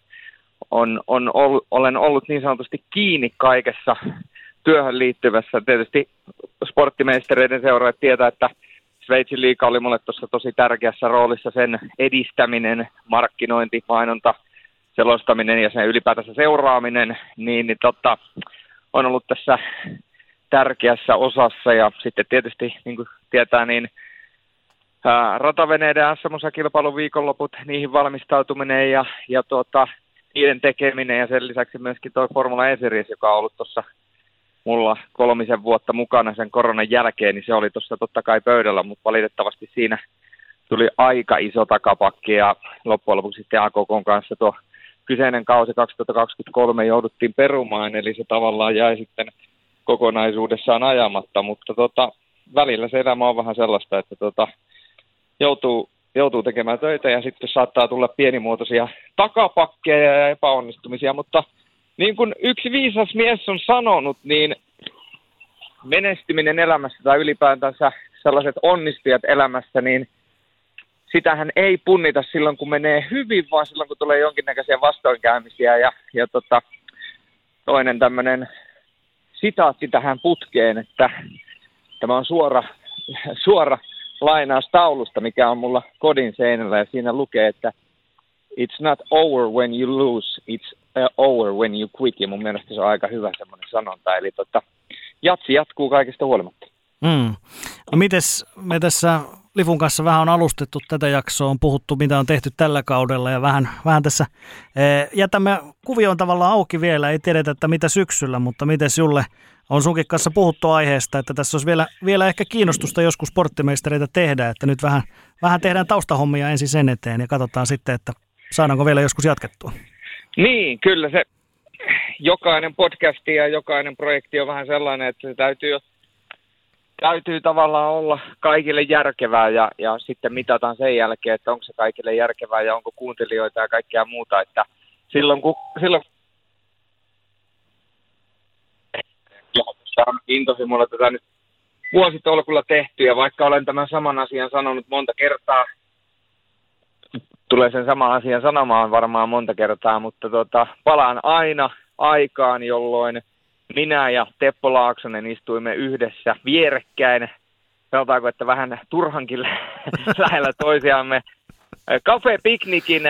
olen ollut niin sanotusti kiinni kaikessa työhön liittyvässä. Tietysti sporttimeistereiden seuraajat tietää, että Sveitsin liiga oli mulle tuossa tosi tärkeässä roolissa, sen edistäminen, markkinointi, mainonta, selostaminen ja sen ylipäätänsä seuraaminen, niin on ollut tässä tärkeässä osassa. Ja sitten tietysti, niin kuin tietää, niin rataveneiden SM-kilpailun viikonloput, niihin valmistautuminen ja niiden tekeminen ja sen lisäksi myöskin tuo Formula E-series, joka on ollut tuossa mulla 3 vuotta mukana sen koronan jälkeen, niin se oli tuossa totta kai pöydällä, mutta valitettavasti siinä tuli aika iso takapakki ja loppujen lopuksi sitten AKK:n kanssa tuo kyseinen kausi 2023 jouduttiin perumaan, eli se tavallaan jäi sitten kokonaisuudessaan ajamatta, mutta välillä se elämä on vähän sellaista, että joutuu tekemään töitä ja sitten saattaa tulla pienimuotoisia takapakkeja ja epäonnistumisia, mutta niin kuin yksi viisas mies on sanonut, niin menestyminen elämässä tai ylipäätänsä sellaiset onnistujat elämässä, niin sitähän ei punnita silloin, kun menee hyvin, vaan silloin, kun tulee jonkinnäköisiä vastoinkäymisiä. Ja toinen tämmöinen sitaatti tähän putkeen, että tämä on suora lainaus taulusta, mikä on mulla kodin seinällä, ja siinä lukee, että it's not over when you lose, it's over when you quit, ja mun mielestä se on aika hyvä semmoinen sanonta, eli jatsi jatkuu kaikesta huolimatta. No mites me tässä Lifun kanssa vähän on alustettu tätä jaksoa, on puhuttu mitä on tehty tällä kaudella ja vähän tässä jätämme kuvioon tavallaan auki vielä, ei tiedetä, että mitä syksyllä, mutta mites Julle, on sunkin kanssa puhuttu aiheesta, että tässä olisi vielä ehkä kiinnostusta joskus sporttimeistereitä tehdä, että nyt vähän tehdään taustahommia ensin sen eteen ja katsotaan sitten, että saadaanko vielä joskus jatkettua. Niin, kyllä se jokainen podcasti ja jokainen projekti on vähän sellainen, että se täytyy tavallaan olla kaikille järkevää ja sitten mitataan sen jälkeen, että onko se kaikille järkevää ja onko kuuntelijoita ja kaikkea muuta, että silloin on intohimolla tätä nyt vuositolkulla tehty ja vaikka olen tämän saman asian sanonut monta kertaa, tulee sen saman asian sanomaan varmaan monta kertaa, mutta palaan aina aikaan, jolloin minä ja Teppo Laaksonen istuimme yhdessä vierekkäin, sanotaanko, että vähän turhankin lähellä toisiamme, kafepiknikin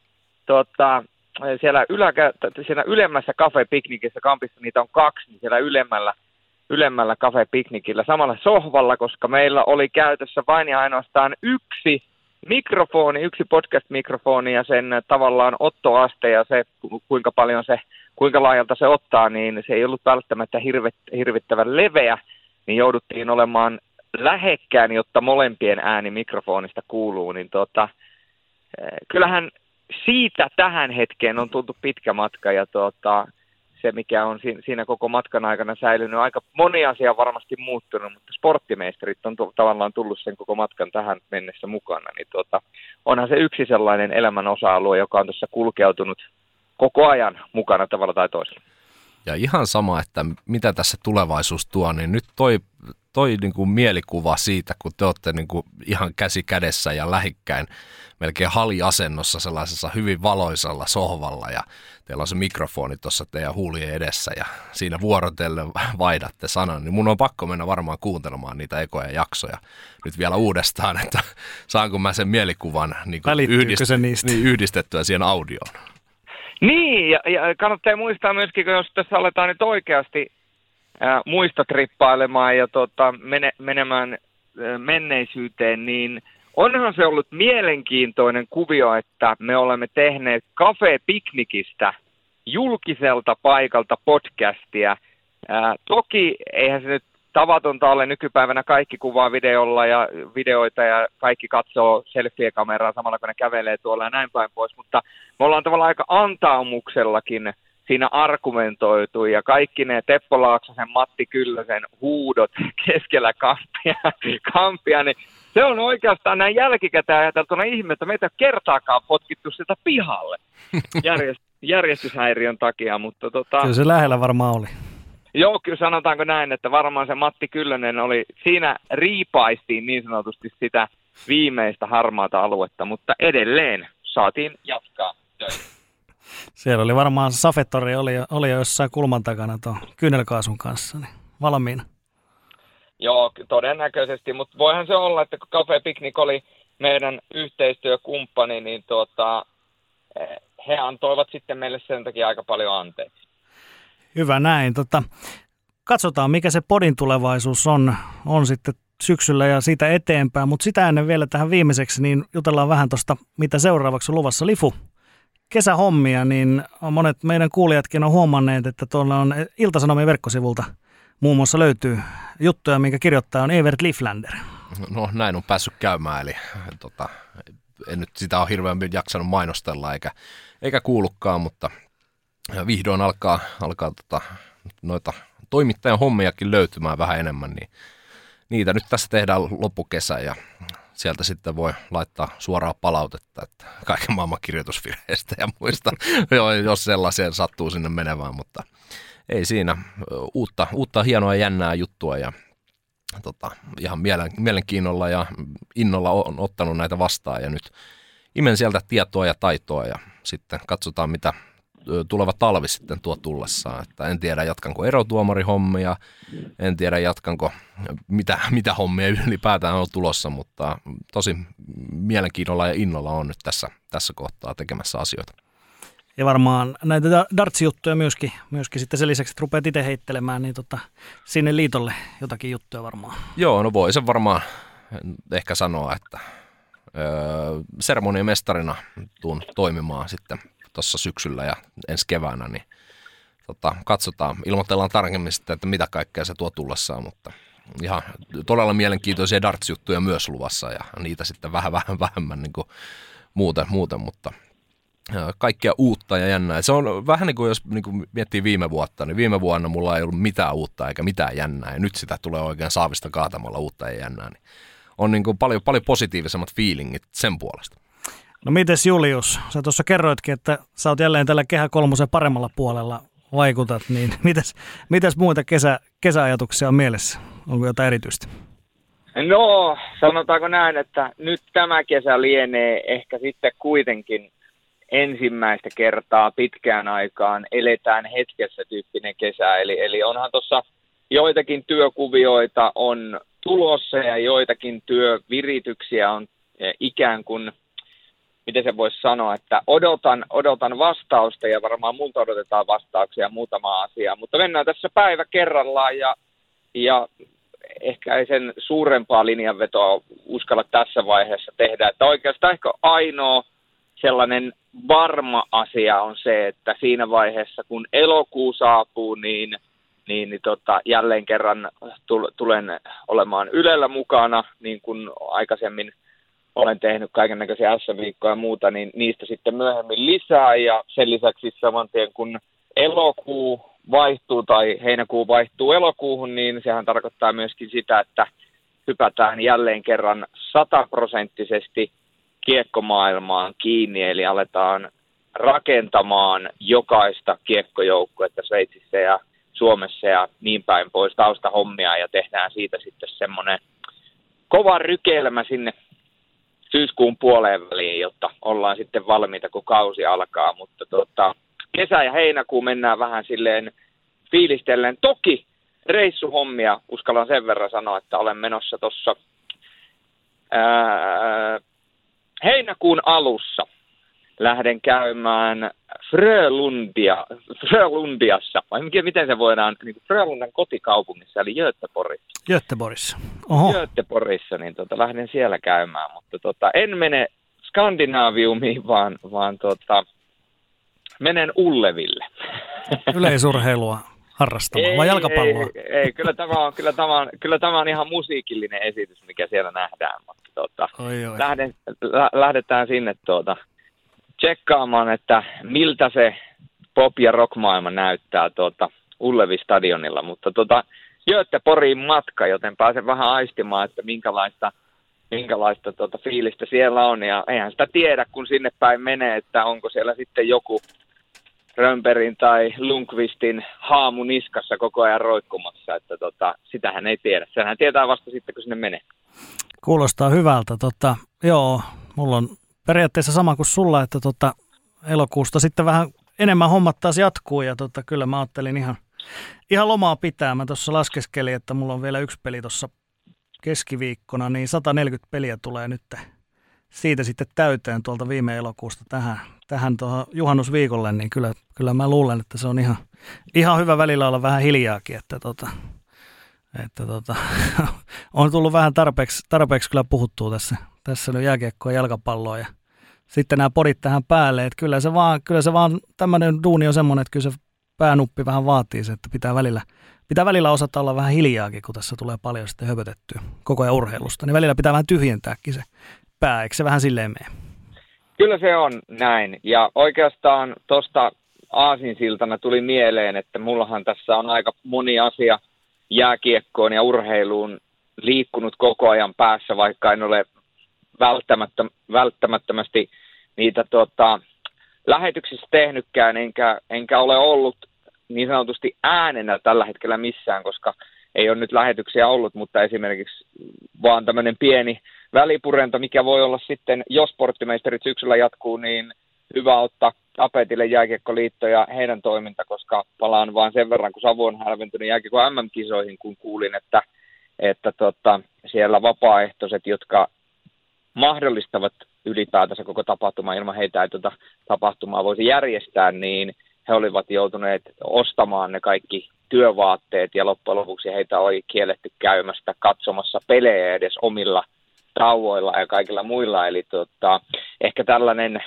siellä ylemmässä kafepiknikissä, kampissa niitä on 2, niin siellä ylemmällä kafepiknikillä samalla sohvalla, koska meillä oli käytössä vain ja ainoastaan yksi yksi podcast-mikrofoni ja sen tavallaan ottoaste ja se, kuinka laajalta se ottaa, niin se ei ollut välttämättä hirvittävän leveä, niin jouduttiin olemaan lähekkään, jotta molempien ääni mikrofonista kuuluu, niin kyllähän siitä tähän hetkeen on tultu pitkä matka ja se, mikä on siinä koko matkan aikana säilynyt, aika moni asia varmasti muuttunut, mutta sporttimeisterit on tavallaan tullut sen koko matkan tähän mennessä mukana, niin onhan se yksi sellainen elämän osa-alue, joka on tässä kulkeutunut koko ajan mukana tavalla tai toisella. Ja ihan sama, että mitä tässä tulevaisuus tuo, niin nyt toi niin kuin mielikuva siitä, kun te olette niin kuin ihan käsi kädessä ja lähikkäin melkein haliasennossa sellaisessa hyvin valoisalla sohvalla ja teillä on se mikrofoni tuossa teidän huulien edessä ja siinä vuorotellen vaihdatte sanan, niin mun on pakko mennä varmaan kuuntelemaan niitä ekoja jaksoja nyt vielä uudestaan, että saanko mä sen mielikuvan niin kuin yhdistettyä siihen audioon. Niin, ja kannattaa muistaa myöskin, jos tässä aletaan nyt oikeasti muistotrippailemaan ja menemään menneisyyteen, niin onhan se ollut mielenkiintoinen kuvio, että me olemme tehneet kafepiknikistä julkiselta paikalta podcastia. Toki eihän se nyt tavatonta ole nykypäivänä, kaikki kuvaa videoita ja kaikki katsoo selfie-kameraa samalla kun ne kävelee tuolla ja näin päin pois, mutta me ollaan tavallaan aika antaumuksellakin siinä argumentoitu ja kaikki ne Teppo Laaksosen, Matti Kyllösen huudot keskellä kampia, niin se on oikeastaan näin jälkikäteen ajateltuna ihme, että meitä ei ole kertaakaan potkittu sitä pihalle järjestyshäiriön takia, mutta Kyllä se lähellä varmaan oli. Joo, kyllä sanotaanko näin, että varmaan se Matti Kyllönen oli, siinä riipaistiin niin sanotusti sitä viimeistä harmaata aluetta, mutta edelleen saatiin jatkaa töitä. Siellä oli varmaan Safetori oli jo jossain kulman takana tuon kyynelkaasun kanssa, niin valmiina. Joo, todennäköisesti, mutta voihan se olla, että kun Cafe Picnic oli meidän yhteistyökumppani, niin he antoivat sitten meille sen takia aika paljon anteeksi. Hyvä näin. Katsotaan, mikä se podin tulevaisuus on sitten syksyllä ja siitä eteenpäin, mutta sitä ennen vielä tähän viimeiseksi, niin jutellaan vähän tuosta, mitä seuraavaksi on luvassa. Lifu, kesähommia, niin monet meidän kuulijatkin on huomanneet, että tuolla on Ilta-Sanomien verkkosivulta muun muassa löytyy juttuja, minkä kirjoittaja on Evert Liflander. No näin on päässyt käymään, eli en nyt sitä ole hirveän jaksanut mainostella eikä kuulukaan, mutta vihdoin alkaa noita toimittajan hommiakin löytymään vähän enemmän, niin niitä nyt tässä tehdään loppukesä ja sieltä sitten voi laittaa suoraa palautetta, että kaiken maailman kirjoitusvirheistä ja muista, jos sellaiseen sattuu sinne menevään, mutta ei siinä uutta hienoa ja jännää juttua ja ihan mielenkiinnolla ja innolla on ottanut näitä vastaan ja nyt imen sieltä tietoa ja taitoa ja sitten katsotaan mitä tuleva talvi sitten tuo tullessaan, että en tiedä jatkanko erotuomarihommia, en tiedä jatkanko mitä hommia ylipäätään on tulossa, mutta tosi mielenkiinnolla ja innolla on nyt tässä kohtaa tekemässä asioita. Ja varmaan näitä darts-juttuja myöskin sitten sen lisäksi, että rupeat itse heittelemään, niin sinne liitolle jotakin juttuja varmaan. Joo, no voi sen varmaan ehkä sanoa, että seremoniamestarina tuun toimimaan sitten tuossa syksyllä ja ensi keväänä, niin katsotaan, ilmoitellaan tarkemmin sitten, että mitä kaikkea se tuo tullessaan, mutta ihan todella mielenkiintoisia darts-juttuja myös luvassa ja niitä sitten vähän vähemmän niin kuin muuten, mutta kaikkea uutta ja jännää. Se on vähän niin kuin jos niin kuin miettii viime vuotta, niin viime vuonna mulla ei ollut mitään uutta eikä mitään jännää ja nyt sitä tulee oikein saavista kaatamalla uutta ja jännää, niin on niin kuin paljon mielisemmat fiilingit sen puolesta. No mites Julius, sä tuossa kerroitkin, että sä oot jälleen tällä Kehä kolmosen paremmalla puolella vaikutat, niin mitäs muita kesäajatuksia on mielessä? Onko jotain erityistä? No, sanotaanko näin, että nyt tämä kesä lienee ehkä sitten kuitenkin ensimmäistä kertaa pitkään aikaan eletään hetkessä tyyppinen kesä. Eli onhan tuossa joitakin työkuvioita on tulossa ja joitakin työvirityksiä on ikään kuin, miten se voisi sanoa, että odotan vastausta ja varmaan multa odotetaan vastauksia muutamaa asiaa, mutta mennään tässä päivä kerrallaan ja ehkä ei sen suurempaa linjanvetoa uskalla tässä vaiheessa tehdä, että oikeastaan ehkä ainoa sellainen varma asia on se, että siinä vaiheessa kun elokuu saapuu, niin jälleen kerran tulen olemaan Ylellä mukana, niin kuin aikaisemmin olen tehnyt kaikennäköisiä S-viikkoja ja muuta, niin niistä sitten myöhemmin lisää. Ja sen lisäksi saman tien kun elokuu vaihtuu tai heinäkuu vaihtuu elokuuhun, niin sehän tarkoittaa myöskin sitä, että hypätään jälleen kerran 100% kiekkomaailmaan kiinni, eli aletaan rakentamaan jokaista kiekkojoukkuetta Sveitsissä ja Suomessa ja niin päin pois taustahommia ja tehdään siitä sitten semmoinen kova rykelmä sinne syyskuun puoleen väliin, jotta ollaan sitten valmiita, kun kausi alkaa, mutta kesä ja heinäkuu mennään vähän silleen fiilistellen. Toki reissuhommia, uskallan sen verran sanoa, että olen menossa tuossa heinäkuun alussa. Lähden käymään Frölundiassa, vai miten se voidaan, niin Frölundan kotikaupungissa, eli Göteborgissa. Göteborgissa, niin lähden siellä käymään, mutta en mene Skandinaaviumiin, vaan menen Ulleville. Yleisurheilua harrastamaan, vai jalkapalloa? Ei, kyllä tämä on ihan musiikillinen esitys, mikä siellä nähdään, mutta lähdetään sinne tsekkaamaan, että miltä se pop- ja rockmaailma näyttää Ullevi-stadionilla, mutta Göteborgiin matka, joten pääsen vähän aistimaan, että minkälaista fiilistä siellä on, ja eihän sitä tiedä, kun sinne päin menee, että onko siellä sitten joku Rönnbergin tai Lundqvistin haamu niskassa koko ajan roikkumassa, että sitähän ei tiedä. Sehän tietää vasta sitten, kun sinne menee. Kuulostaa hyvältä. Joo, mulla on periaatteessa sama kuin sulla, että elokuusta sitten vähän enemmän hommat taas jatkuu, ja kyllä mä ajattelin ihan lomaa pitää. Mä tuossa laskeskelin, että mulla on vielä yksi peli tuossa keskiviikkona, niin 140 peliä tulee nyt siitä sitten täyteen tuolta viime elokuusta tähän tuohon juhannusviikolle, niin kyllä mä luulen, että se on ihan hyvä välillä olla vähän hiljaakin, että on tullut vähän tarpeeksi kyllä puhuttua tässä nyt jääkiekkoa ja jalkapalloa, ja sitten nämä podit tähän päälle, että kyllä se vaan tämmöinen duuni on semmoinen, että kyllä se päänuppi vähän vaatii se, että pitää välillä osata olla vähän hiljaakin, kun tässä tulee paljon sitten höpötettyä koko ajan urheilusta, niin välillä pitää vähän tyhjentääkin se pää, eikö se vähän silleen mene? Kyllä se on näin, ja oikeastaan tuosta aasinsiltana tuli mieleen, että mullahan tässä on aika moni asia jääkiekkoon ja urheiluun liikkunut koko ajan päässä, vaikka en ole välttämättömästi niitä lähetyksissä tehnytkään, enkä ole ollut niin sanotusti äänenä tällä hetkellä missään, koska ei ole nyt lähetyksiä ollut, mutta esimerkiksi vaan tämmöinen pieni välipurento, mikä voi olla sitten, jos sporttimeisterit syksyllä jatkuu, niin hyvä ottaa tapetille Jääkiekkoliitto ja heidän toiminta, koska palaan vaan sen verran, kun Savu on hälventynyt jääkiekko MM-kisoihin, kun kuulin, että siellä vapaaehtoiset, jotka mahdollistavat ylipäätänsä koko tapahtuma, ilman heitä ei tapahtumaa voisi järjestää, niin he olivat joutuneet ostamaan ne kaikki työvaatteet, ja loppujen lopuksi heitä oli kielletty käymästä katsomassa pelejä edes omilla tauoilla ja kaikilla muilla, eli ehkä tällainen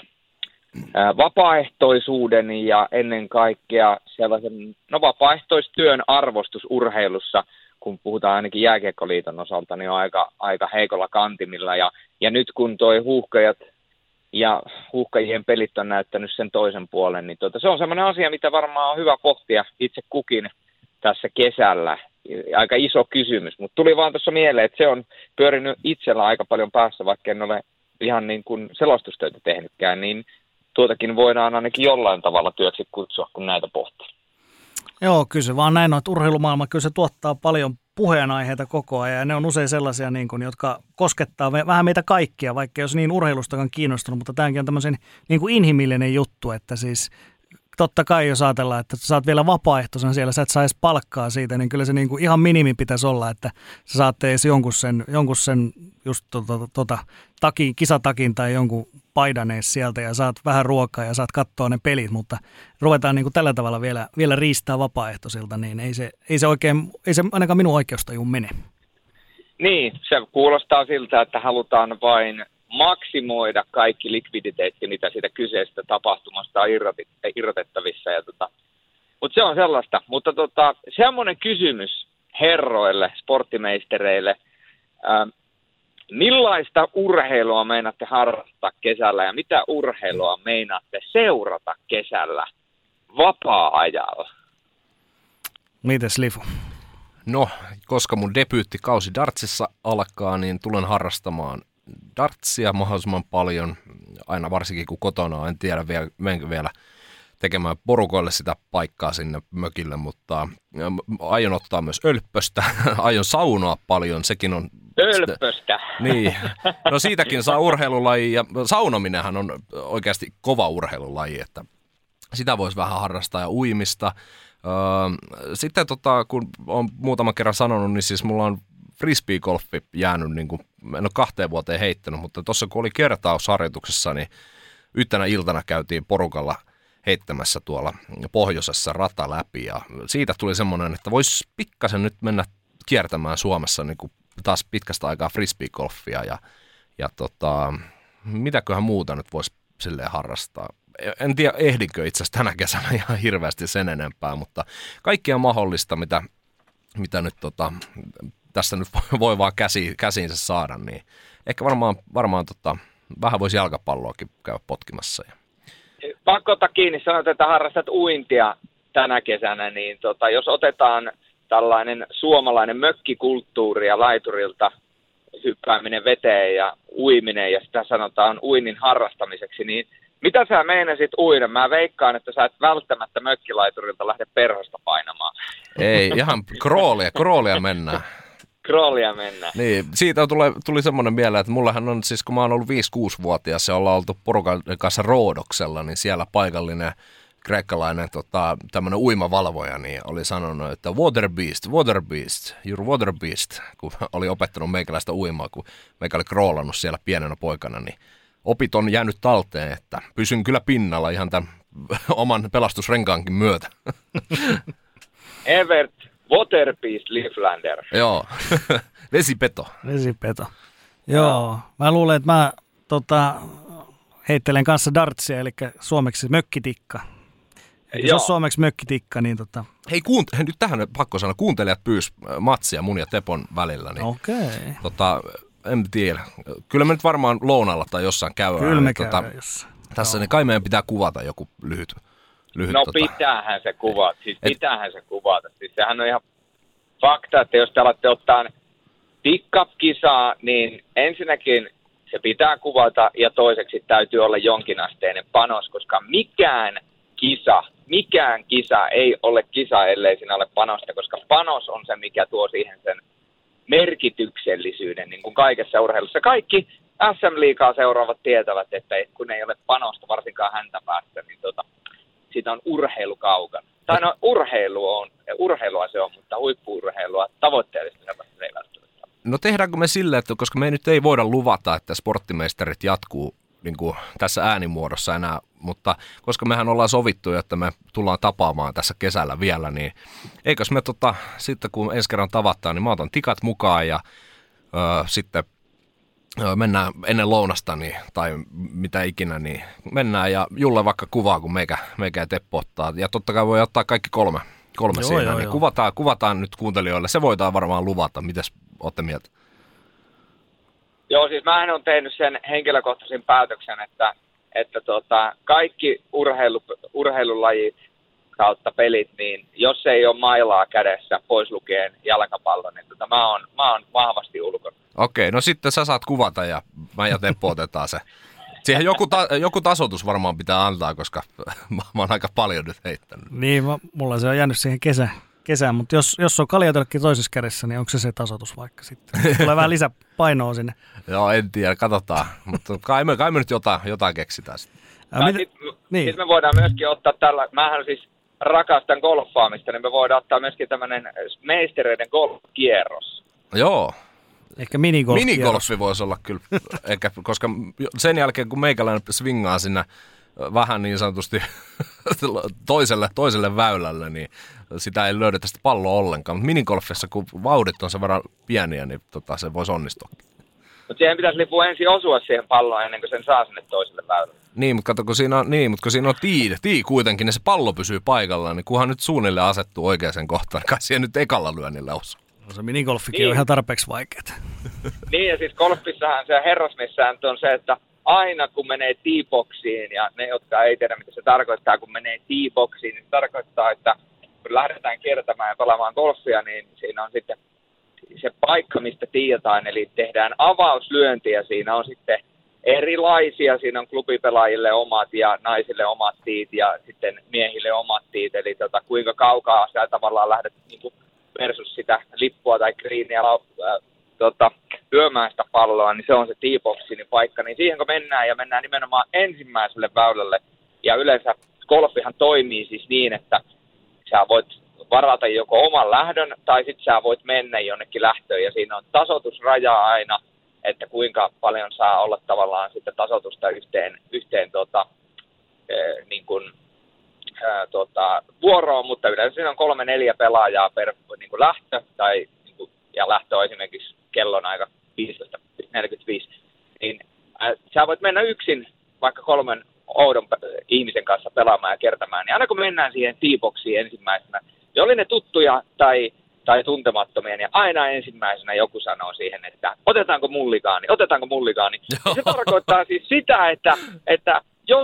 vapaaehtoisuuden ja ennen kaikkea sellaisen vapaaehtoistyön arvostus urheilussa, kun puhutaan ainakin Jääkiekkoliiton osalta, niin on aika heikolla kantimilla, ja nyt kun toi Huuhkajat ja Huuhkajien pelit on näyttänyt sen toisen puolen, niin se on sellainen asia, mitä varmaan on hyvä pohtia itse kukin tässä kesällä. Aika iso kysymys, mutta tuli vaan tuossa mieleen, että se on pyörinyt itsellä aika paljon päässä, vaikka en ole ihan niin kuin selostustöitä tehnytkään, niin tuotakin voidaan ainakin jollain tavalla työksi kutsua, kun näitä pohtii. Joo, kyllä se vaan näin on, että urheilumaailma kyllä se tuottaa paljon puheenaiheita koko ajan, ja ne on usein sellaisia, niin kuin, jotka koskettaa vähän meitä kaikkia, vaikka jos niin urheilustakaan kiinnostunut, mutta tämäkin on tämmöisen niin kuin inhimillinen juttu, että siis totta kai jos ajatellaan, että sä saat vielä vapaaehtoisena siellä, sä et saa edes palkkaa siitä, niin kyllä se niin kuin ihan minimi pitäisi olla, että sä saat edes jonkun sen just kisatakin tai jonkun paidan ees sieltä ja saat vähän ruokaa ja saat katsoa ne pelit, mutta ruvetaan niin kuin tällä tavalla vielä riistää vapaaehtoisilta, niin ei se ainakaan minun oikeustajuun mene. Niin, se kuulostaa siltä, että halutaan vain maksimoida kaikki likviditeetti, mitä siitä kyseisestä tapahtumasta on irrotettavissa. Mutta se on sellaista. Mutta semmoinen kysymys herroille, sporttimeistereille. Millaista urheilua meinaatte harrastaa kesällä ja mitä urheilua meinaatte seurata kesällä vapaa-ajalla? Mites Lifu? No, koska mun debyyttikausi dartsissa alkaa, niin tulen harrastamaan dartsia mahdollisimman paljon, aina varsinkin kun kotona on. En tiedä, menenkö vielä tekemään porukoille sitä paikkaa sinne mökille, mutta aion ottaa myös ölppöstä, aion saunoa paljon, sekin on... Ölppöstä? Niin, no siitäkin saa urheilulaji, ja saunominenhan on oikeasti kova urheilulaji, että sitä voisi vähän harrastaa, ja uimista. Sitten kun olen muutaman kerran sanonut, niin siis mulla on frisbee-golfi jäänyt, niin kuin, en ole 2 vuoteen heittänyt, mutta tuossa kun oli kertausharjoituksessa, niin yhtenä iltana käytiin porukalla heittämässä tuolla pohjoisessa rata läpi, ja siitä tuli semmoinen, että voisi pikkasen nyt mennä kiertämään Suomessa niin kuin taas pitkästä aikaa frisbee-golfia, ja mitäköhän muuta nyt voisi silleen harrastaa. En tiedä, ehdinkö itse asiassa tänä kesänä ihan hirveästi sen enempää, mutta kaikkia mahdollista, mitä nyt tässä nyt voi vaan käsiinsä saada, niin ehkä varmaan vähän voisi jalkapalloakin käydä potkimassa. pakko ottaa kiinni, sanoit, että harrastat uintia tänä kesänä, niin jos otetaan tällainen suomalainen mökkikulttuuri ja laiturilta hyppääminen veteen ja uiminen, ja sitä sanotaan uinnin harrastamiseksi, niin mitä sä meinasit uida? Mä veikkaan, että sä et välttämättä mökkilaiturilta lähde perhosta painamaan. Ei, ihan kroolia mennään. Kroolia mennään. Niin, siitä tuli semmoinen mieleen, että mullahan on siis, kun mä oon ollut 5-6-vuotias ja ollaan oltu porukan kanssa Roodoksella, niin siellä paikallinen kreikkalainen tämmöinen uimavalvoja niin oli sanonut, että water beast, you're water beast, kun oli opettanut meikäläistä uimaa, kun meikä oli kroolannut siellä pienenä poikana, niin opit on jäänyt talteen, että pysyn kyllä pinnalla ihan tämän oman pelastusrenkaankin myötä. Evert Water Beast Liflander. Joo, vesipeto. Joo, mä luulen, että mä heittelen kanssa dartsia, eli suomeksi mökkitikka. Eli jos suomeksi mökkitikka, niin Hei, nyt tähän pakko sanoa, kuuntelijat pyys matsia mun ja Tepon välillä. Niin, en tiedä. Kyllä me nyt varmaan lounalla tai jossain käydään. Kyllä me käydään jossain. Tässä niin kai meidän pitää kuvata joku lyhyt no pitäähän se kuvata. Siis sehän on ihan fakta, että jos te alatte ottaa pick-up-kisaa, niin ensinnäkin se pitää kuvata ja toiseksi täytyy olla jonkinasteinen panos, koska mikään kisa ei ole kisa, ellei siinä ole panosta, koska panos on se, mikä tuo siihen sen merkityksellisyyden, niin kuin kaikessa urheilussa. Kaikki SM-liigaa seuraavat tietävät, että kun ei ole panosta, varsinkaan häntä päästä, niin siitä on urheilu kaukana. Tai no urheilua se on, mutta huippu-urheilua tavoitteellisesti se ei välttämättä. No tehdäänkö me silleen, että koska me nyt ei voida luvata, että sporttimeisterit jatkuu niin kuin tässä äänimuodossa enää, mutta koska mehän ollaan sovittu, että me tullaan tapaamaan tässä kesällä vielä, niin eikös me sitten kun ensi kerran tavataan, niin mä otan tikat mukaan ja sitten mennään ennen lounasta niin, tai mitä ikinä, niin mennään ja Julle vaikka kuvaa, kun meikä ja Teppo ottaa. Ja totta kai voi ottaa kaikki kolme siinä, niin kuvataan nyt kuuntelijoille. Se voidaan varmaan luvata. Mites ootte mieltä? Joo, siis mähän on tehnyt sen henkilökohtaisen päätöksen, että kaikki urheilulajit kautta pelit, niin jos ei ole mailaa kädessä, pois lukien jalkapallo, niin mä oon vahvasti ulkona. Okei, no sitten sä saat kuvata ja mä ja Teppo otetaan se. Siihen joku tasoitus varmaan pitää antaa, koska mä oon aika paljon nyt heittänyt. Niin, mulla se on jäänyt siihen kesään, mutta jos on kaljatölkki toisessa kädessä, niin onko se tasoitus vaikka sitten? Tulee vähän lisäpainoa sinne. Joo, en tiedä, katsotaan. Mutta kai me nyt jotain keksitään sitten. Sitten me voidaan myöskin ottaa mähän siis rakastan golfaamista, niin me voidaan ottaa myöskin tämmöinen meistereiden golfkierros. Joo. Ehkä minigolfi voisi olla kyllä, koska sen jälkeen kun meikäläinen swingaa sinne vähän niin sanotusti toiselle väylälle, niin sitä ei löydetä sitä palloa ollenkaan. Mutta minigolfissa, kun vauhdit on sen verran pieniä, niin se voisi onnistua. Mutta siihen pitäisi ensin osua siihen palloon ennen kuin sen saa sinne toiselle väylälle. Niin, mutta kun siinä on tii kuitenkin, niin se pallo pysyy paikallaan, niin kunhan nyt suunnilleen asettuu oikeaan kohtaan, kai siihen nyt ekalla lyönnillä osuu. No se minigolfikin on ihan tarpeeksi vaikeaa. Niin, ja siis golfissahan se herrasmissääntö on se, että aina kun menee teeboxiin, ja ne, jotka ei tiedä, mitä se tarkoittaa, kun menee teeboxiin, niin se tarkoittaa, että kun lähdetään kiertämään ja pelaamaan golfia, niin siinä on sitten se paikka, mistä tiiataan, eli tehdään avauslyöntiä, siinä on sitten erilaisia, siinä on klubipelaajille omat ja naisille omat tiit ja sitten miehille omat tiit, eli kuinka kaukaa sä tavallaan lähdet niin kuin versus sitä lippua tai greeniä lyömään sitä palloa, niin se on se teeboxin paikka. Niin siihen kun mennään nimenomaan ensimmäiselle väylälle, ja yleensä golfihan toimii siis niin, että sä voit varata joko oman lähdön, tai sitten sä voit mennä jonnekin lähtöön, ja siinä on tasoitusraja aina, että kuinka paljon saa olla tavallaan sitten tasoitusta yhteen vuoroon, mutta yleensä siinä on 3-4 pelaajaa per niin kuin lähtö, tai, niin kuin, ja lähtö on esimerkiksi kellon aika 15:45, niin sä voit mennä yksin vaikka 3 oudon ihmisen kanssa pelaamaan ja kertämään, niin aina kun mennään siihen teeboxiin ensimmäisenä, niin oli ne tuttuja tai tuntemattomia, niin aina ensimmäisenä joku sanoo siihen, että otetaanko mulligaani. Se tarkoittaa siis sitä, että jos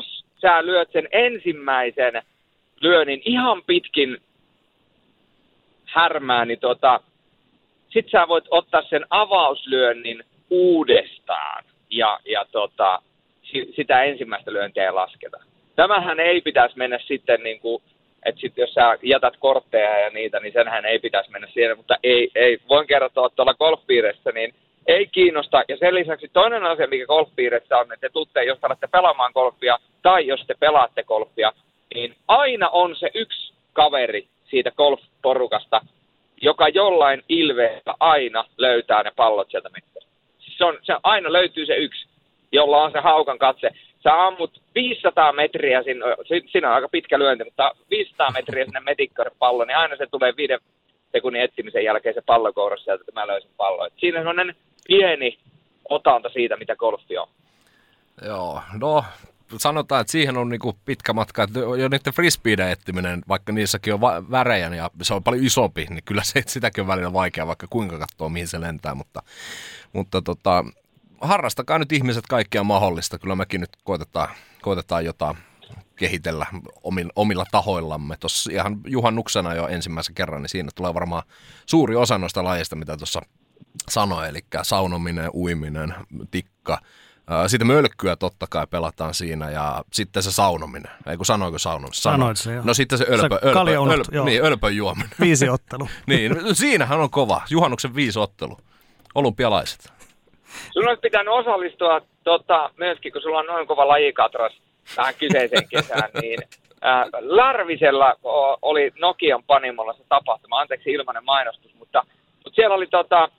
sä lyöt sen ensimmäisen lyönnin ihan pitkin härmää, niin sit sä voit ottaa sen avauslyönnin uudestaan ja sitä ensimmäistä lyöntiä ei lasketa. Tämähän ei pitäisi mennä sitten niin kuin, että sit jos sä jätät kortteja ja niitä, niin senhän ei pitäisi mennä siihen, mutta ei voin kertoa tuolla golfpiirissä, niin ei kiinnosta. Ja sen lisäksi toinen asia, mikä golfpiirissä on, että te tuutte, jos alatte pelaamaan golfia tai jos te pelaatte golfia, niin aina on se yksi kaveri siitä golfporukasta, joka jollain ilveellä aina löytää ne pallot sieltä metsästä. Se aina löytyy se yksi, jolla on se haukan katse. Sä ammut 500 metriä, siinä on aika pitkä lyönti, mutta 500 metriä sinne metikkaripallo, niin aina se tulee 5 sekunnin etsimisen jälkeen se pallokourassa sieltä, että mä löysin pallon. Et siinä on pieni otanta siitä, mitä golfi on. Joo, no sanotaan, että siihen on niinku pitkä matka, että jo niiden frisbeiden etsiminen, vaikka niissäkin on värejä ja se on paljon isompi, niin kyllä sitäkin on välillä vaikea, vaikka kuinka katsoo, mihin se lentää, mutta harrastakaa nyt ihmiset kaikkea mahdollista. Kyllä mekin nyt koitetaan jotain kehitellä omilla tahoillamme. Tuossa ihan juhannuksena jo ensimmäisen kerran, niin siinä tulee varmaan suuri osa noista lajeista, mitä tuossa sanoin. Eli saunominen, uiminen, tikka. Sitten mölkkyä totta kai siinä ja sitten se saunominen. Ei kun sanoiko saunominen? Sanoit se jo. No sitten se ölpön juominen. 5 ottelu. Niin, siinähän on kova. Juhannuksen 5 ottelu. Olympialaiset. Sun olisi pitänyt osallistua myöskin, kun sulla on noin kova lajikatras tähän kyseiseen kesään, niin Lärvisellä oli Nokian Panimolla se tapahtuma, anteeksi ilmainen mainostus, mutta siellä oli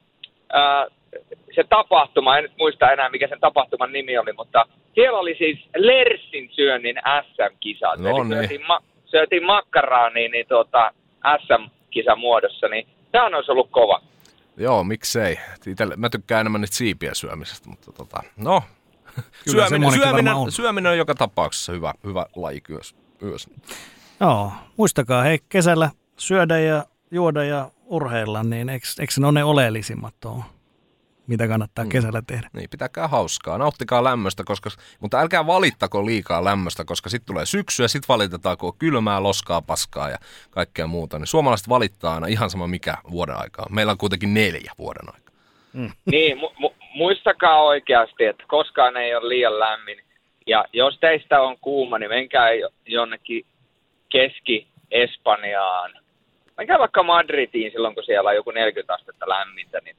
se tapahtuma, en nyt muista enää mikä sen tapahtuman nimi oli, mutta siellä oli siis Lersin syönnin SM-kisat, no, eli syötiin makkaraa niin SM-kisan muodossa, niin tämä olisi ollut kova. Joo, miksei. Mä tykkään enemmän niitä siipien syömisestä, mutta no, syöminen on joka tapauksessa hyvä laji myös. Joo, muistakaa hei, kesällä syödä ja juoda ja urheilla, niin eikö ne ole ne oleellisimmat ole, mitä kannattaa kesällä tehdä? Niin, pitäkää hauskaa, nauttikaa lämmöstä, mutta älkää valittako liikaa lämmöstä, koska sitten tulee syksy ja sitten valitetaan, kun on kylmää, loskaa, paskaa ja kaikkea muuta. Niin suomalaiset valittaa aina ihan sama mikä vuoden aikaa. Meillä on kuitenkin 4 vuoden aikaa. Niin, muistakaa oikeasti, että koskaan ei ole liian lämmin. Ja jos teistä on kuuma, niin menkää jonnekin Keski-Espanjaan. Menkää vaikka Madridiin silloin, kun siellä on joku 40 astetta lämmintä, niin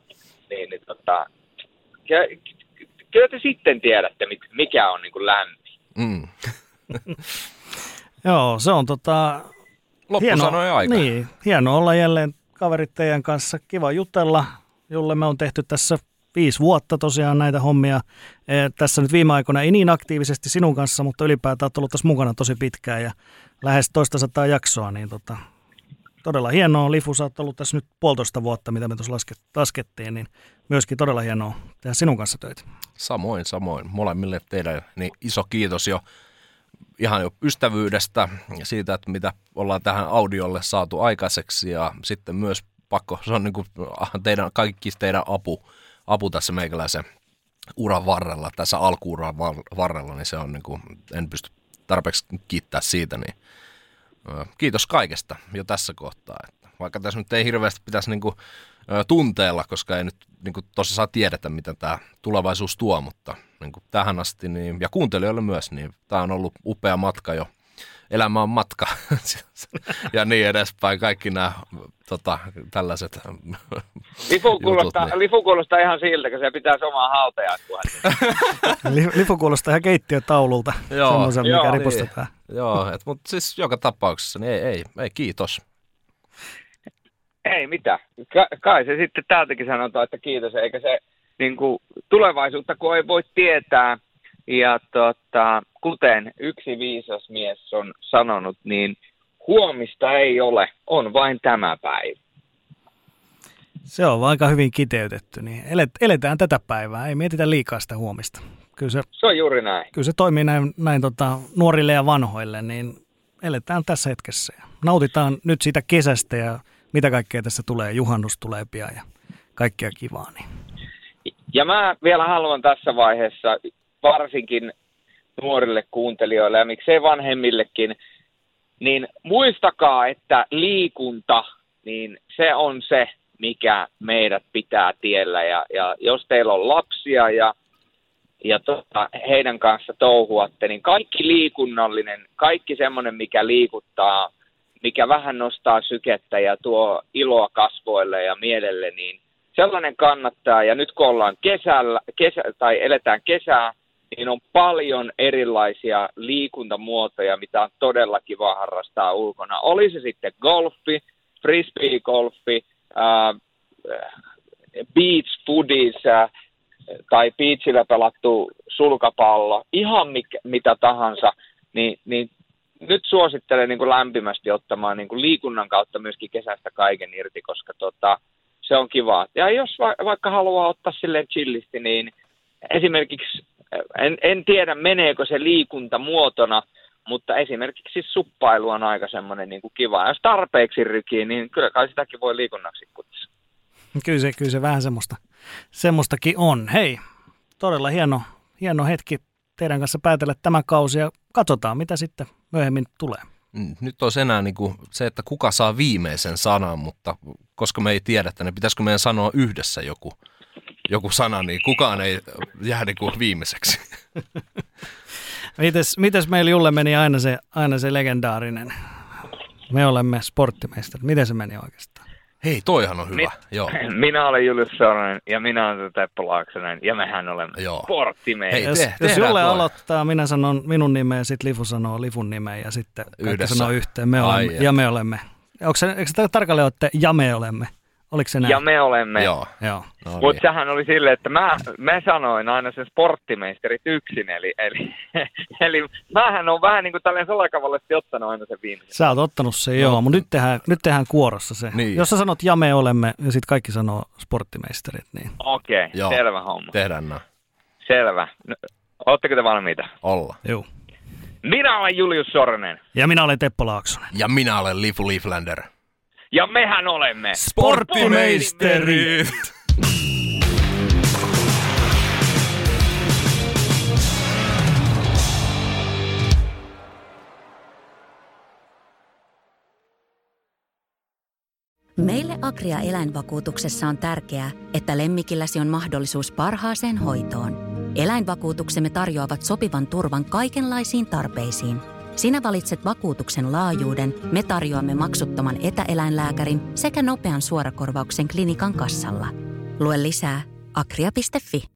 kyllä te sitten tiedätte, mikä on niin kuin lämmin. Joo, se on loppusanojen aika. Niin, hienoa olla jälleen kaverit teidän kanssa. Kiva jutella, jolle me on tehty tässä 5 vuotta tosiaan näitä hommia. Tässä nyt viime aikoina ei niin aktiivisesti sinun kanssa, mutta ylipäätään olet ollut tässä mukana tosi pitkään ja lähes 200 jaksoa, niin todella hienoa. Lifu, sä oot ollut tässä nyt 1,5 vuotta, mitä me tuossa laskettiin, niin myöskin todella hienoa tehdä sinun kanssa töitä. Samoin. Molemmille teidän niin iso kiitos jo ihan jo ystävyydestä ja siitä, että mitä ollaan tähän audiolle saatu aikaiseksi ja sitten myös pakko, se on niin kuin kaikki teidän apu tässä meikäläisen uran varrella, tässä alkuuran varrella, niin se on niin kuin, en pysty tarpeeksi kiittää siitä, niin kiitos kaikesta jo tässä kohtaa. Että vaikka tässä nyt ei hirveästi pitäisi niin kuin tunteella, koska ei nyt niin kuin tuossa saa tiedetä, mitä tämä tulevaisuus tuo, mutta niin kuin tähän asti, niin, ja kuuntelijoille myös, niin tämä on ollut upea matka jo. Elämä on matka ja niin edespäin. Kaikki nämä tällaiset Lifu kuulostaa ihan siltä, kun se pitäisi omaa hautajaispuhetta. Lifu kuulostaa ihan keittiötaululta, semmoisen, mikä ripustetaan. Joo, mutta siis joka tapauksessa niin ei kiitos. Ei mitään. Kai se sitten täältäkin sanotaan, että kiitos, eikä se niin kuin, tulevaisuutta, kun ei voi tietää. Ja kuten yksi viisas mies on sanonut, niin huomista ei ole, on vain tämä päivä. Se on aika hyvin kiteytetty, niin eletään tätä päivää, ei mietitä liikaa sitä huomista. Kyllä se on juuri näin. Kyllä se toimii näin nuorille ja vanhoille, niin eletään tässä hetkessä. Ja nautitaan nyt siitä kesästä ja mitä kaikkea tässä tulee, juhannus tulee pian ja kaikkea kivaa. Niin. Ja mä vielä haluan tässä vaiheessa varsinkin nuorille kuuntelijoille ja miksei vanhemmillekin, niin muistakaa, että liikunta, niin se on se, mikä meidät pitää tiellä. Ja jos teillä on lapsia ja heidän kanssa touhuatte, niin kaikki liikunnallinen, kaikki semmoinen, mikä liikuttaa, mikä vähän nostaa sykettä ja tuo iloa kasvoille ja mielelle, niin sellainen kannattaa. Ja nyt kun ollaan tai eletään kesää, niin on paljon erilaisia liikuntamuotoja, mitä on todella kiva harrastaa ulkona. Oli se sitten golfi, frisbee-golfi, beach foodies tai beachillä pelattu sulkapallo, ihan mitä tahansa, niin nyt suosittelen niin kuin lämpimästi ottamaan niin kuin liikunnan kautta myöskin kesästä kaiken irti, koska se on kivaa. Ja jos vaikka haluaa ottaa silleen chillisti, niin esimerkiksi, en tiedä meneekö se liikunta muotona, mutta esimerkiksi suppailu on aika semmoinen niin kuin kiva. Jos tarpeeksi rykii, niin kyllä kai sitäkin voi liikunnaksi kutsua. Kyllä se vähän semmoistakin on. Hei, todella hieno hetki teidän kanssa päätellä tämä kausi ja katsotaan, mitä sitten myöhemmin tulee. Nyt olisi enää niin kuin se, että kuka saa viimeisen sanan, mutta koska me ei tiedä, että pitäisikö meidän sanoa yhdessä joku sana, niin kukaan ei jää niin kuin viimeiseksi. Mites meillä Julle meni aina se legendaarinen? Me olemme sporttimeisterit. Miten se meni oikeastaan? Hei, toihan on hyvä. Joo. Minä olen Julius Soronen ja minä olen Teppo Laaksonen ja mehän olemme sporttimeisterit. Jos Julle aloittaa, minä sanon minun nimeä ja sitten Lifu sanoo Lifun nimeä ja sitten kaikki sanoo yhteen. Me olemme. Eikö se tarkalleen olette ja me olemme? Oliko se näin? Ja me olemme. Joo. No, mutta sehän oli silleen, että mä sanoin aina sen sporttimeisterit yksin, eli mähän on vähän niin kuin tälleen salakavallisesti ottanut aina sen viimeisen. Sä oot ottanut sen, joo, mutta nyt tehdään kuorossa se. Niin. Jos sä sanot ja me olemme ja sitten kaikki sanoo sporttimeisterit, niin. Okei, selvä homma. Tehdään näin. Selvä. Ootteko te valmiita? Olla. Joo. Minä olen Julius Soronen. Ja minä olen Teppo Laaksonen. Ja minä olen Lifu Leaflander. Ja mehän olemme sporttimeisterit! Meille Agria eläinvakuutuksessa on tärkeää, että lemmikilläsi on mahdollisuus parhaaseen hoitoon. Eläinvakuutuksemme tarjoavat sopivan turvan kaikenlaisiin tarpeisiin. Sinä valitset vakuutuksen laajuuden, me tarjoamme maksuttoman etäeläinlääkärin sekä nopean suorakorvauksen klinikan kassalla. Lue lisää agria.fi.